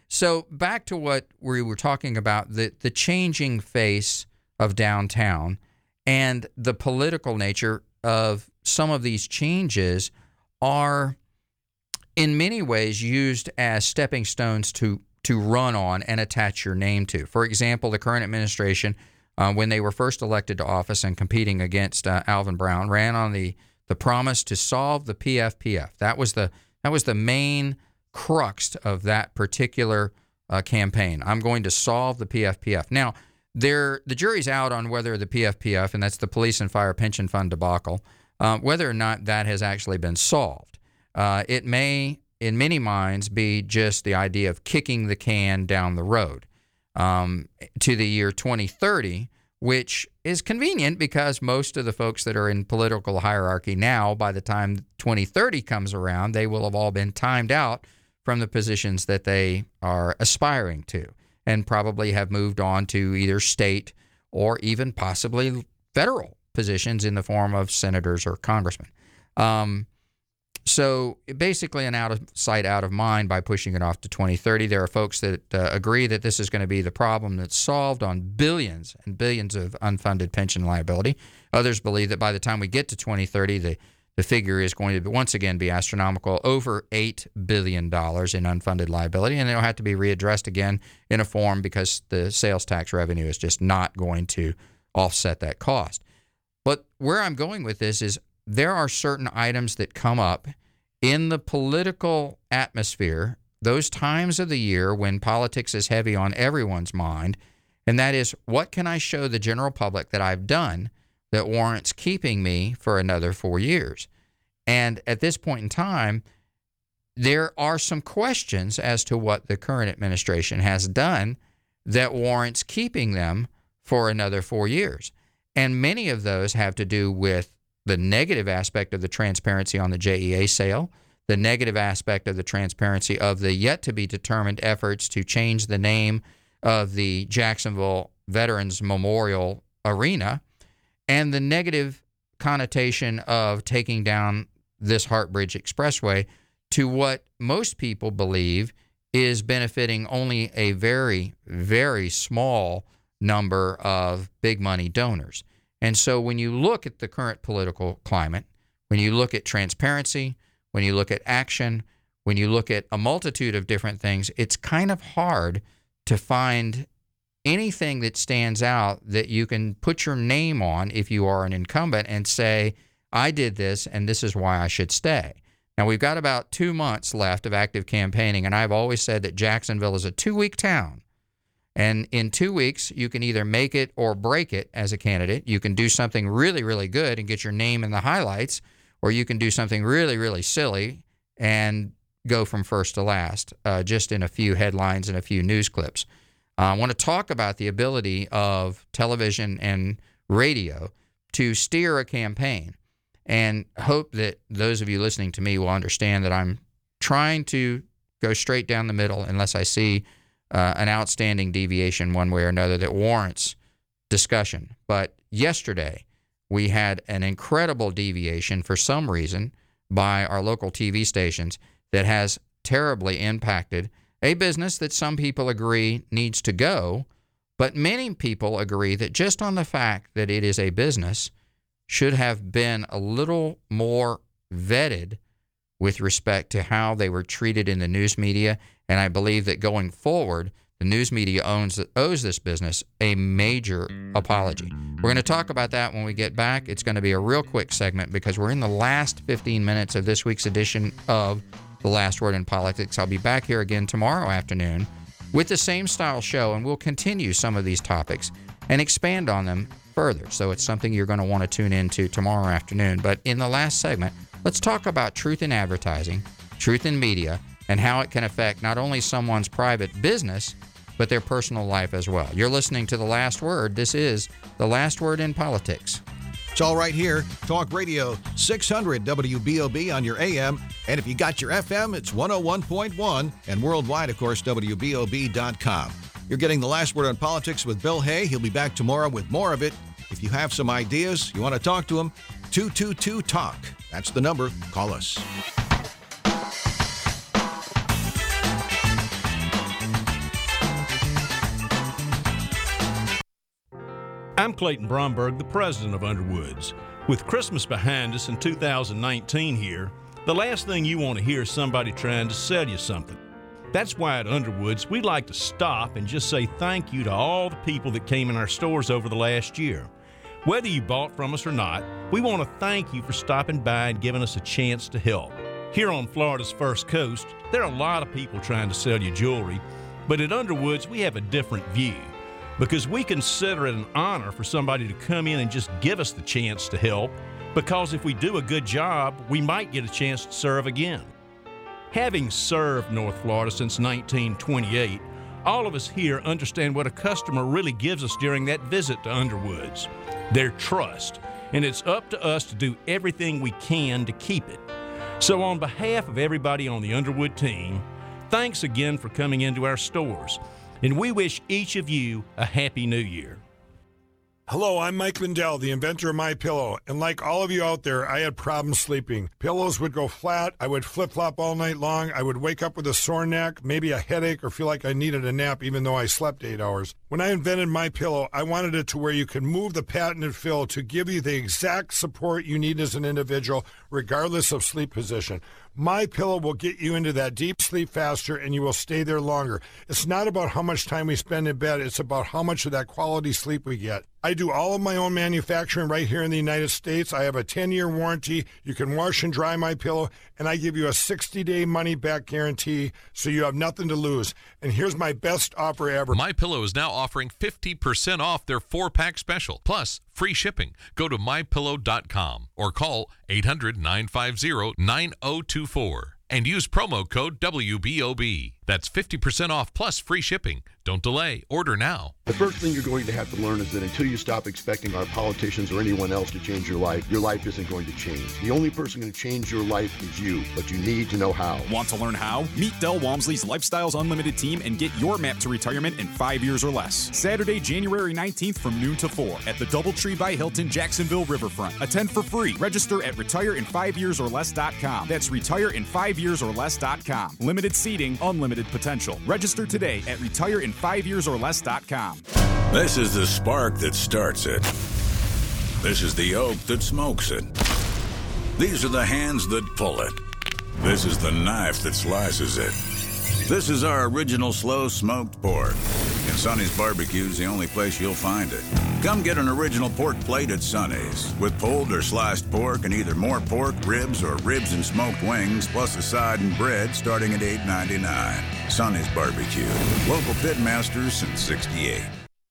So back to what we were talking about, the, the changing face of downtown and the political nature of some of these changes are in many ways used as stepping stones to to run on and attach your name to. For example, the current administration, uh, when they were first elected to office and competing against uh, Alvin Brown, ran on the the promise to solve the P F P F. That was the that was the main crux of that particular uh, campaign. I'm going to solve the P F P F. Now, there the jury's out on whether the P F P F, and that's the Police and Fire Pension Fund debacle, uh, whether or not that has actually been solved. Uh, it may, in many minds, be just the idea of kicking the can down the road um, to the year twenty thirty, which is convenient because most of the folks that are in political hierarchy now, by the time twenty thirty comes around, they will have all been timed out from the positions that they are aspiring to and probably have moved on to either state or even possibly federal positions in the form of senators or congressmen. Um, So basically an out of sight, out of mind by pushing it off to twenty thirty. There are folks that uh, agree that this is going to be the problem that's solved on billions and billions of unfunded pension liability. Others believe that by the time we get to twenty thirty, the, the figure is going to be, once again be astronomical, over eight billion dollars in unfunded liability, and it'll have to be readdressed again in a form because the sales tax revenue is just not going to offset that cost. But where I'm going with this is there are certain items that come up in the political atmosphere, those times of the year when politics is heavy on everyone's mind, and that is, what can I show the general public that I've done that warrants keeping me for another four years? And at this point in time, there are some questions as to what the current administration has done that warrants keeping them for another four years. And many of those have to do with the negative aspect of the transparency on the J E A sale, the negative aspect of the transparency of the yet-to-be-determined efforts to change the name of the Jacksonville Veterans Memorial Arena, and the negative connotation of taking down this Hart Bridge Expressway to what most people believe is benefiting only a very, very small number of big money donors. And so when you look at the current political climate, when you look at transparency, when you look at action, when you look at a multitude of different things, it's kind of hard to find anything that stands out that you can put your name on if you are an incumbent and say, I did this and this is why I should stay. Now, we've got about two months left of active campaigning, and I've always said that Jacksonville is a two-week town. And in two weeks, you can either make it or break it as a candidate. You can do something really, really good and get your name in the highlights, or you can do something really, really silly and go from first to last, uh, just in a few headlines and a few news clips. Uh, I want to talk about the ability of television and radio to steer a campaign, and hope that those of you listening to me will understand that I'm trying to go straight down the middle unless I see Uh, an outstanding deviation one way or another that warrants discussion. But yesterday, we had an incredible deviation for some reason by our local T V stations that has terribly impacted a business that some people agree needs to go, but many people agree that just on the fact that it is a business should have been a little more vetted with respect to how they were treated in the news media. And I believe that going forward, the news media owns owes this business a major apology. We're going to talk about that when we get back. It's going to be a real quick segment because we're in the last fifteen minutes of this week's edition of The Last Word in Politics. I'll be back here again tomorrow afternoon with the same style show, and we'll continue some of these topics and expand on them further. So it's something you're going to want to tune into tomorrow afternoon. But in the last segment, let's talk about truth in advertising, truth in media, and how it can affect not only someone's private business, but their personal life as well. You're listening to The Last Word. This is The Last Word in Politics. It's all right here. Talk Radio six hundred W B O B on your A M. And if you got your F M, it's one oh one point one. And worldwide, of course, W B O B dot com. You're getting The Last Word on Politics with Bill Hay. He'll be back tomorrow with more of it. If you have some ideas, you want to talk to him, two two two talk. That's the number. Call us. I'm Clayton Bromberg, the president of Underwoods. With Christmas behind us and two thousand nineteen here, the last thing you want to hear is somebody trying to sell you something. That's why at Underwoods, we like to stop and just say thank you to all the people that came in our stores over the last year. Whether you bought from us or not, we want to thank you for stopping by and giving us a chance to help. Here on Florida's First Coast, there are a lot of people trying to sell you jewelry, but at Underwoods, we have a different view because we consider it an honor for somebody to come in and just give us the chance to help, because if we do a good job, we might get a chance to serve again. Having served North Florida since nineteen twenty-eight, all of us here understand what a customer really gives us during that visit to Underwoods. Their trust, and it's up to us to do everything we can to keep it. So on behalf of everybody on the Underwood team, thanks again for coming into our stores, and we wish each of you a Happy New Year. Hello, I'm Mike Lindell, the inventor of MyPillow, and like all of you out there, I had problems sleeping. Pillows would go flat, I would flip-flop all night long, I would wake up with a sore neck, maybe a headache, or feel like I needed a nap even though I slept eight hours. When I invented MyPillow, I wanted it to where you can move the patented fill to give you the exact support you need as an individual, regardless of sleep position. MyPillow will get you into that deep sleep faster, and you will stay there longer. It's not about how much time we spend in bed, it's about how much of that quality sleep we get. I do all of my own manufacturing right here in the United States. I have a ten-year warranty. You can wash and dry MyPillow, and I give you a sixty-day money-back guarantee, so you have nothing to lose. And here's my best offer ever. MyPillow is now offering fifty percent off their four-pack special, plus free shipping. Go to my pillow dot com or call eight hundred, nine five zero, nine zero two four and use promo code W B O B. That's fifty percent off plus free shipping. Don't delay. Order now. The first thing you're going to have to learn is that until you stop expecting our politicians or anyone else to change your life, your life isn't going to change. The only person going to change your life is you, but you need to know how. Want to learn how? Meet Del Walmsley's Lifestyles Unlimited team and get your map to retirement in five years or less. Saturday, January nineteenth from noon to four at the Doubletree by Hilton, Jacksonville Riverfront. Attend for free. Register at retire in five years or less dot com. That's retire in five years or less dot com. Limited seating, unlimited potential. Register today at retire in five years or less dot com. This is the spark that starts it. This is the oak that smokes it. These are the hands that pull it. This is the knife that slices it. This is our original slow smoked pork. And Sonny's Barbecue is the only place you'll find it. Come get an original pork plate at Sonny's with pulled or sliced pork and either more pork, ribs, or ribs and smoked wings, plus a side and bread starting at eight ninety-nine. Sonny's Barbecue. Local pit masters since sixty-eight.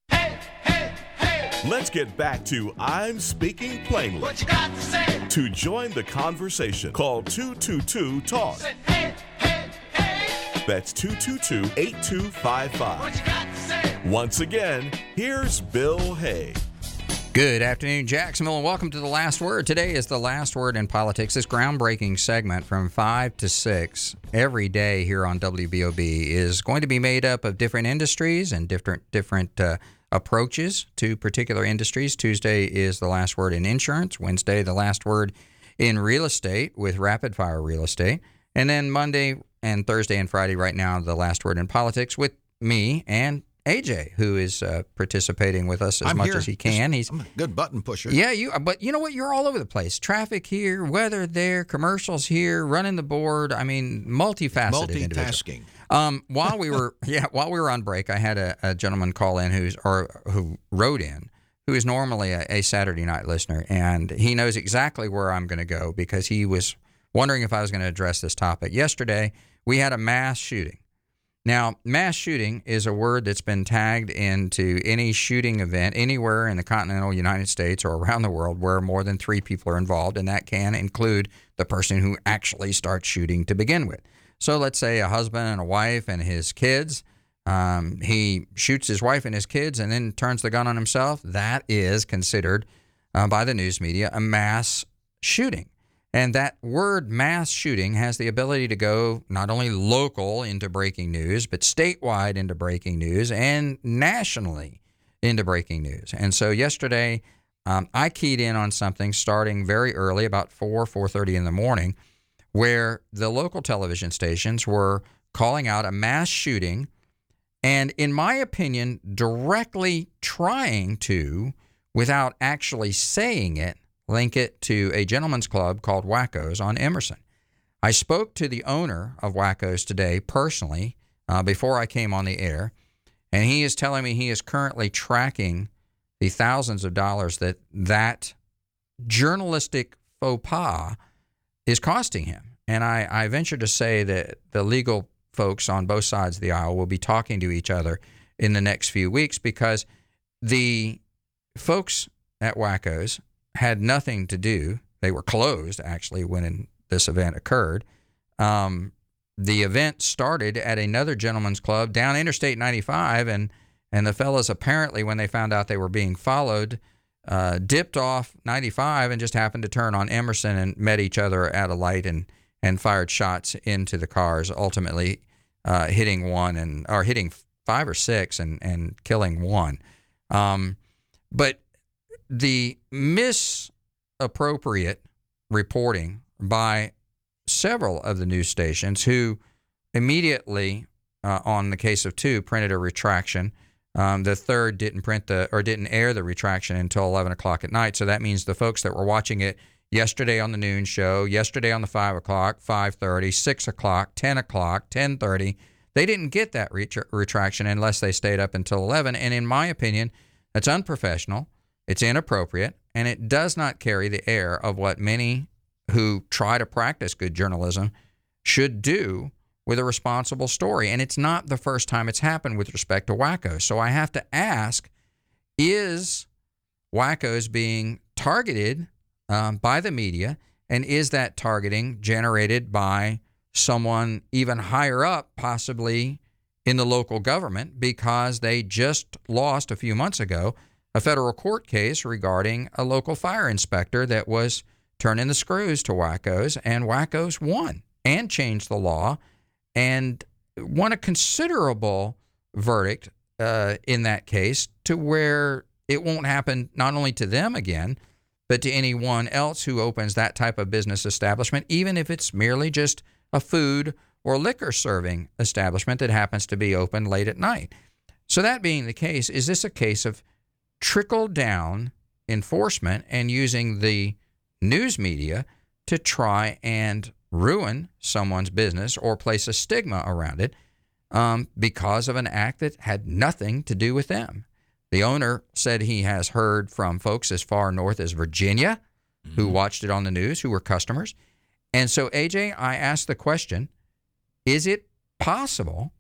Let's get back to I'm Speaking Plainly. What you got to say? To join the conversation, call two two two, talk. Say, hey, hey, hey. That's two two two, eight two five five. What you got to say? Once again, here's Bill Hay. Good afternoon, Jacksonville, and welcome to The Last Word. Today is The Last Word in Politics, this groundbreaking segment from five to six every day here on W B O B is going to be made up of different industries and different different uh, approaches to particular industries. Tuesday is The Last Word in insurance. Wednesday, The Last Word in real estate with Rapid Fire Real Estate. And then Monday and Thursday and Friday right now, The Last Word in Politics with me and A J, who is uh, participating with us as I'm much here. as he can. He's I'm a good button pusher. Yeah, you. But you know what? You're all over the place. Traffic here, weather there, commercials here, running the board. I mean, multifaceted individual. Multitasking. Um, while we were, yeah, while we were on break, I had a, a gentleman call in who's or who wrote in, who is normally a, a Saturday night listener, and he knows exactly where I'm going to go because he was wondering if I was going to address this topic. Yesterday, we had a mass shooting. Now, mass shooting is a word that's been tagged into any shooting event anywhere in the continental United States or around the world where more than three people are involved, and that can include the person who actually starts shooting to begin with. So let's say a husband and a wife and his kids. Um, he shoots his wife and his kids and then turns the gun on himself. That is considered uh, by the news media a mass shooting. And that word mass shooting has the ability to go not only local into breaking news, but statewide into breaking news and nationally into breaking news. And so yesterday, um, I keyed in on something starting very early, about four, four thirty in the morning, where the local television stations were calling out a mass shooting and, in my opinion, directly trying to without actually saying it, link it to a gentleman's club called Wackos on Emerson. I spoke to the owner of Wackos today personally uh, before I came on the air, and he is telling me he is currently tracking the thousands of dollars that that journalistic faux pas is costing him. And I, I venture to say that the legal folks on both sides of the aisle will be talking to each other in the next few weeks, because the folks at Wackos had nothing to do. They were closed, actually, when this event occurred. Um, the event started at another gentleman's club down Interstate ninety-five, and, and the fellas apparently, when they found out they were being followed, uh, dipped off ninety-five and just happened to turn on Emerson and met each other at a light and, and fired shots into the cars, ultimately uh, hitting one and or hitting five or six and, and killing one. Um, but the misappropriate reporting by several of the news stations, who immediately, uh, on the case of two, printed a retraction. Um, the third didn't print the or didn't air the retraction until eleven o'clock at night. So that means the folks that were watching it yesterday on the noon show, yesterday on the five o'clock, five thirty, six o'clock, ten o'clock, ten thirty, they didn't get that ret- retraction unless they stayed up until eleven. And in my opinion, that's unprofessional, it's inappropriate, and it does not carry the air of what many who try to practice good journalism should do with a responsible story. And it's not the first time it's happened with respect to Wackos. So I have to ask, is Wackos being targeted um, by the media, and is that targeting generated by someone even higher up, possibly in the local government, because they just lost a few months ago a federal court case regarding a local fire inspector that was turning the screws to Wackos, and Wackos won and changed the law and won a considerable verdict uh, in that case, to where it won't happen not only to them again, but to anyone else who opens that type of business establishment, even if it's merely just a food or liquor serving establishment that happens to be open late at night. So that being the case, is this a case of trickle-down enforcement and using the news media to try and ruin someone's business or place a stigma around it um, because of an act that had nothing to do with them? The owner said he has heard from folks as far north as Virginia mm-hmm. who watched it on the news, who were customers. And so, A J, I asked the question, is it possible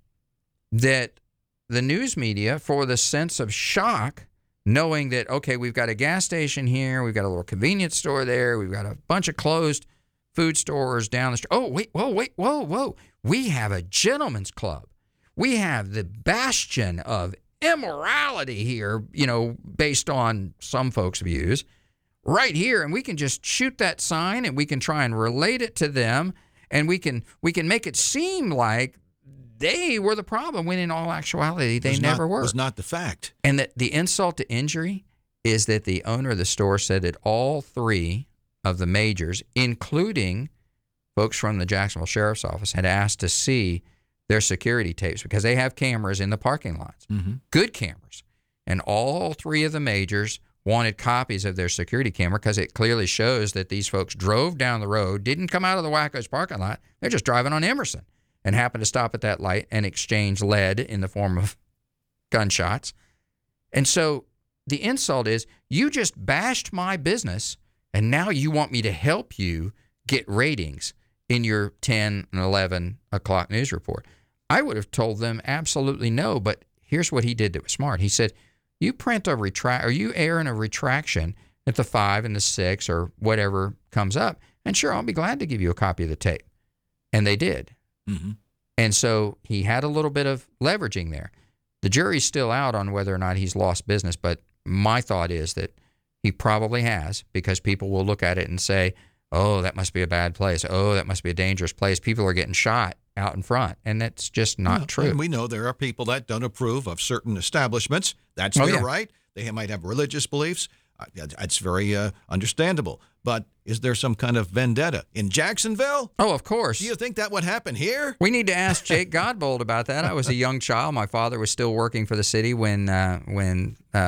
that the news media, for the sense of shock, knowing that, okay, we've got a gas station here, we've got a little convenience store there, we've got a bunch of closed food stores down the street. Oh, wait, whoa, wait, whoa, whoa. We have a gentleman's club. We have the bastion of immorality here, you know, based on some folks' views, right here. And we can just shoot that sign and we can try and relate it to them, and we can we can make it seem like they were the problem, when in all actuality, they was never not, were. was not the fact. And that the insult to injury is that the owner of the store said that all three of the majors, including folks from the Jacksonville Sheriff's Office, had asked to see their security tapes, because they have cameras in the parking lots, mm-hmm. good cameras. And all three of the majors wanted copies of their security camera, because it clearly shows that these folks drove down the road, didn't come out of the Wackos parking lot. They're just driving on Emerson and happened to stop at that light and exchange lead in the form of gunshots. And so the insult is, you just bashed my business, and now you want me to help you get ratings in your ten and eleven o'clock news report. I would have told them absolutely no, but here's what he did that was smart. He said, you print a retract, or you air in a retraction at the five and the six or whatever comes up, and sure, I'll be glad to give you a copy of the tape. And they did. Mm-hmm. And so he had a little bit of leveraging there. The jury's still out on whether or not he's lost business, but my thought is that he probably has, because people will look at it and say, oh, that must be a bad place. Oh, that must be a dangerous place. People are getting shot out in front, and that's just not well, true. And we know there are people that don't approve of certain establishments. That's oh, their yeah. right. They might have religious beliefs. Uh, it's very uh, understandable. But is there some kind of vendetta in Jacksonville? Oh, of course. Do you think that would happen here? We need to ask Jake Godbold about that. I was a young child. My father was still working for the city when uh, when uh,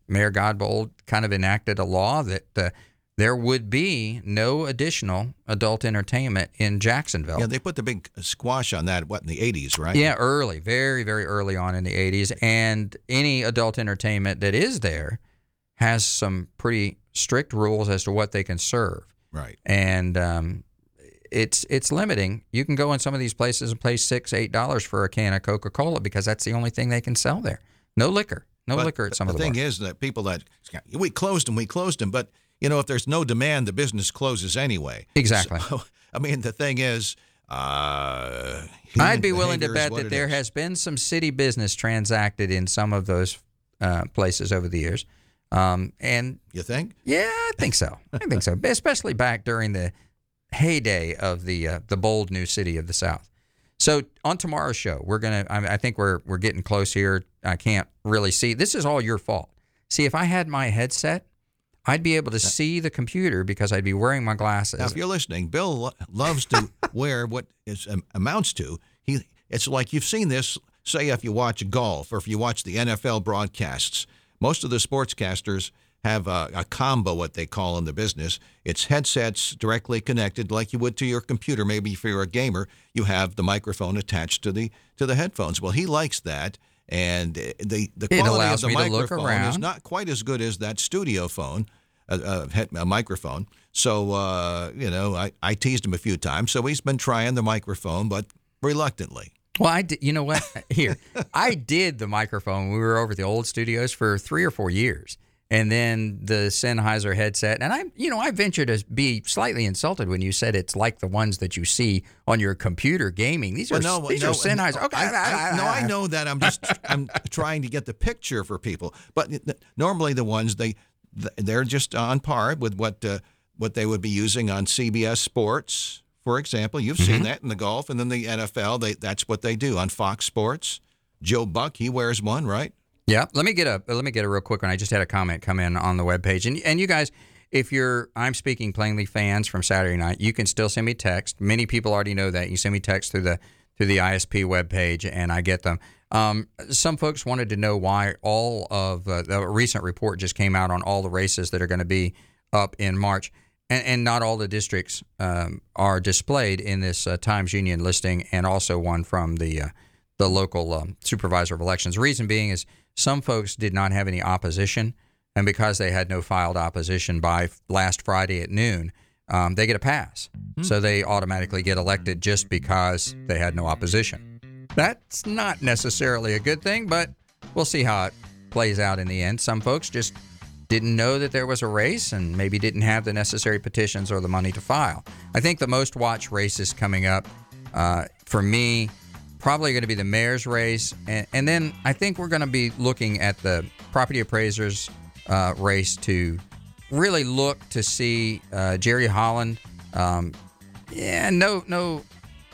Mayor Godbold kind of enacted a law that uh, there would be no additional adult entertainment in Jacksonville. Yeah, they put the big squash on that, what, in the eighties, right? Yeah, early, very, very early on in the eighties. And any adult entertainment that is there has some pretty strict rules as to what they can serve. Right. And um, it's it's limiting. You can go in some of these places and pay six, eight dollars for a can of Coca-Cola because that's the only thing they can sell there. No liquor. No but liquor at some the of the thing bars. is that people that, we closed them, we closed them, but, you know, if there's no demand, the business closes anyway. Exactly. So, I mean, the thing is, uh, I'd be willing to behavior is bet what that it there is. has been some city business transacted in some of those uh, places over the years. Um, and you think? Yeah, I think so. I think so, especially back during the heyday of the uh, the bold new city of the South. So on tomorrow's show, we're gonna. I, I think we're we're getting close here. I can't really see. This is all your fault. See, if I had my headset, I'd be able to see the computer because I'd be wearing my glasses. Now, if you're listening, Bill lo- loves to wear what it um, amounts to. He, it's like you've seen this, say, if you watch golf or if you watch the N F L broadcasts. Most of the sportscasters have a, a combo, what they call in the business. It's headsets directly connected like you would to your computer. Maybe if you're a gamer, you have the microphone attached to the to the headphones. Well, he likes that. And the, the It quality allows of the me to look microphone around. is not quite as good as that studio phone, a, a, head- a microphone. So, uh, you know, I, I teased him a few times. So he's been trying the microphone, but reluctantly. Well, I did, you know what? Here, I did the microphone when we were over at the old studios for three or four years. And then the Sennheiser headset. And I, you know, I venture to be slightly insulted when you said it's like the ones that you see on your computer gaming. These are, Well, no, these no, are Sennheiser. Okay. I, I, no, I know that. I'm just I'm trying to get the picture for people. But normally the ones they they're just on par with what uh, what they would be using on C B S Sports, for example. You've Mm-hmm. seen that in the golf, and then the N F L. They that's what they do on Fox Sports. Joe Buck, he wears one, right? Yeah, let me get a let me get a real quick one. I just had a comment come in on the webpage. And and you guys, if you're I'm Speaking Plainly fans from Saturday night, you can still send me text. Many people already know that. You send me text through the through the I S P webpage, and I get them. Um, some folks wanted to know why all of uh, the recent report just came out on all the races that are going to be up in March. And, and not all the districts um, are displayed in this uh, Times Union listing, and also one from the uh, the local um, supervisor of elections. Reason being is some folks did not have any opposition, and because they had no filed opposition by last Friday at noon, um, they get a pass. Hmm. So they automatically get elected just because they had no opposition. That's not necessarily a good thing, but we'll see how it plays out in the end. Some folks just didn't know that there was a race and maybe didn't have the necessary petitions or the money to file. I think the most watched races coming up uh, for me, probably going to be the mayor's race. And, and then I think we're going to be looking at the property appraisers uh, race to really look to see uh, Jerry Holland. Um, yeah, no, no,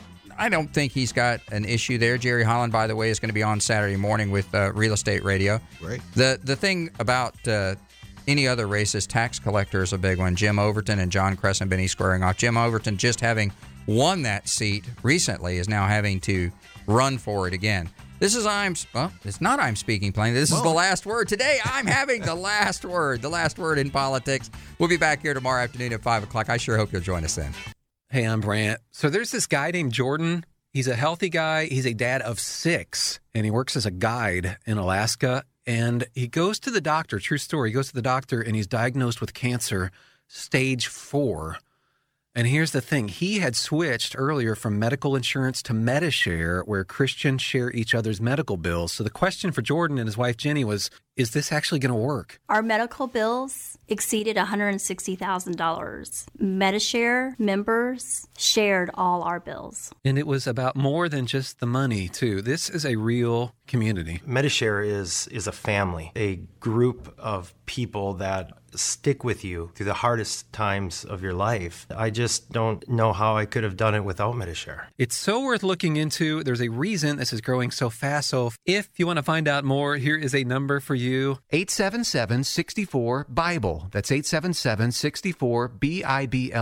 I don't think he's got an issue there. Jerry Holland, by the way, is going to be on Saturday morning with uh, Real Estate Radio. Right. The, the thing about uh, any other races, tax collector is a big one. Jim Overton and John Crescenbenny squaring off. Jim Overton, just having won that seat recently, is now having to run for it again. This is I'm well, it's not I'm Speaking Plainly. This is the last word. Today, I'm having the last word, the last word in politics. We'll be back here tomorrow afternoon at five o'clock. I sure hope you'll join us then. Hey, I'm Brant. So there's this guy named Jordan. He's a healthy guy. He's a dad of six, and he works as a guide in Alaska. And he goes to the doctor, true story, he goes to the doctor and he's diagnosed with cancer, stage four. And here's the thing. He had switched earlier from medical insurance to Medishare, where Christians share each other's medical bills. So the question for Jordan and his wife, Jenny, was, is this actually going to work? Our medical bills exceeded one hundred sixty thousand dollars. Medishare members shared all our bills. And it was about more than just the money, too. This is a real community. Medishare is is a family, a group of people that stick with you through the hardest times of your life. I just don't know how I could have done it without Medishare. It's so worth looking into. There's a reason this is growing so fast. So if you want to find out more, here is a number for you. eight seven seven, six four, B I B L E. That's eight seven seven, six four, B I B L E.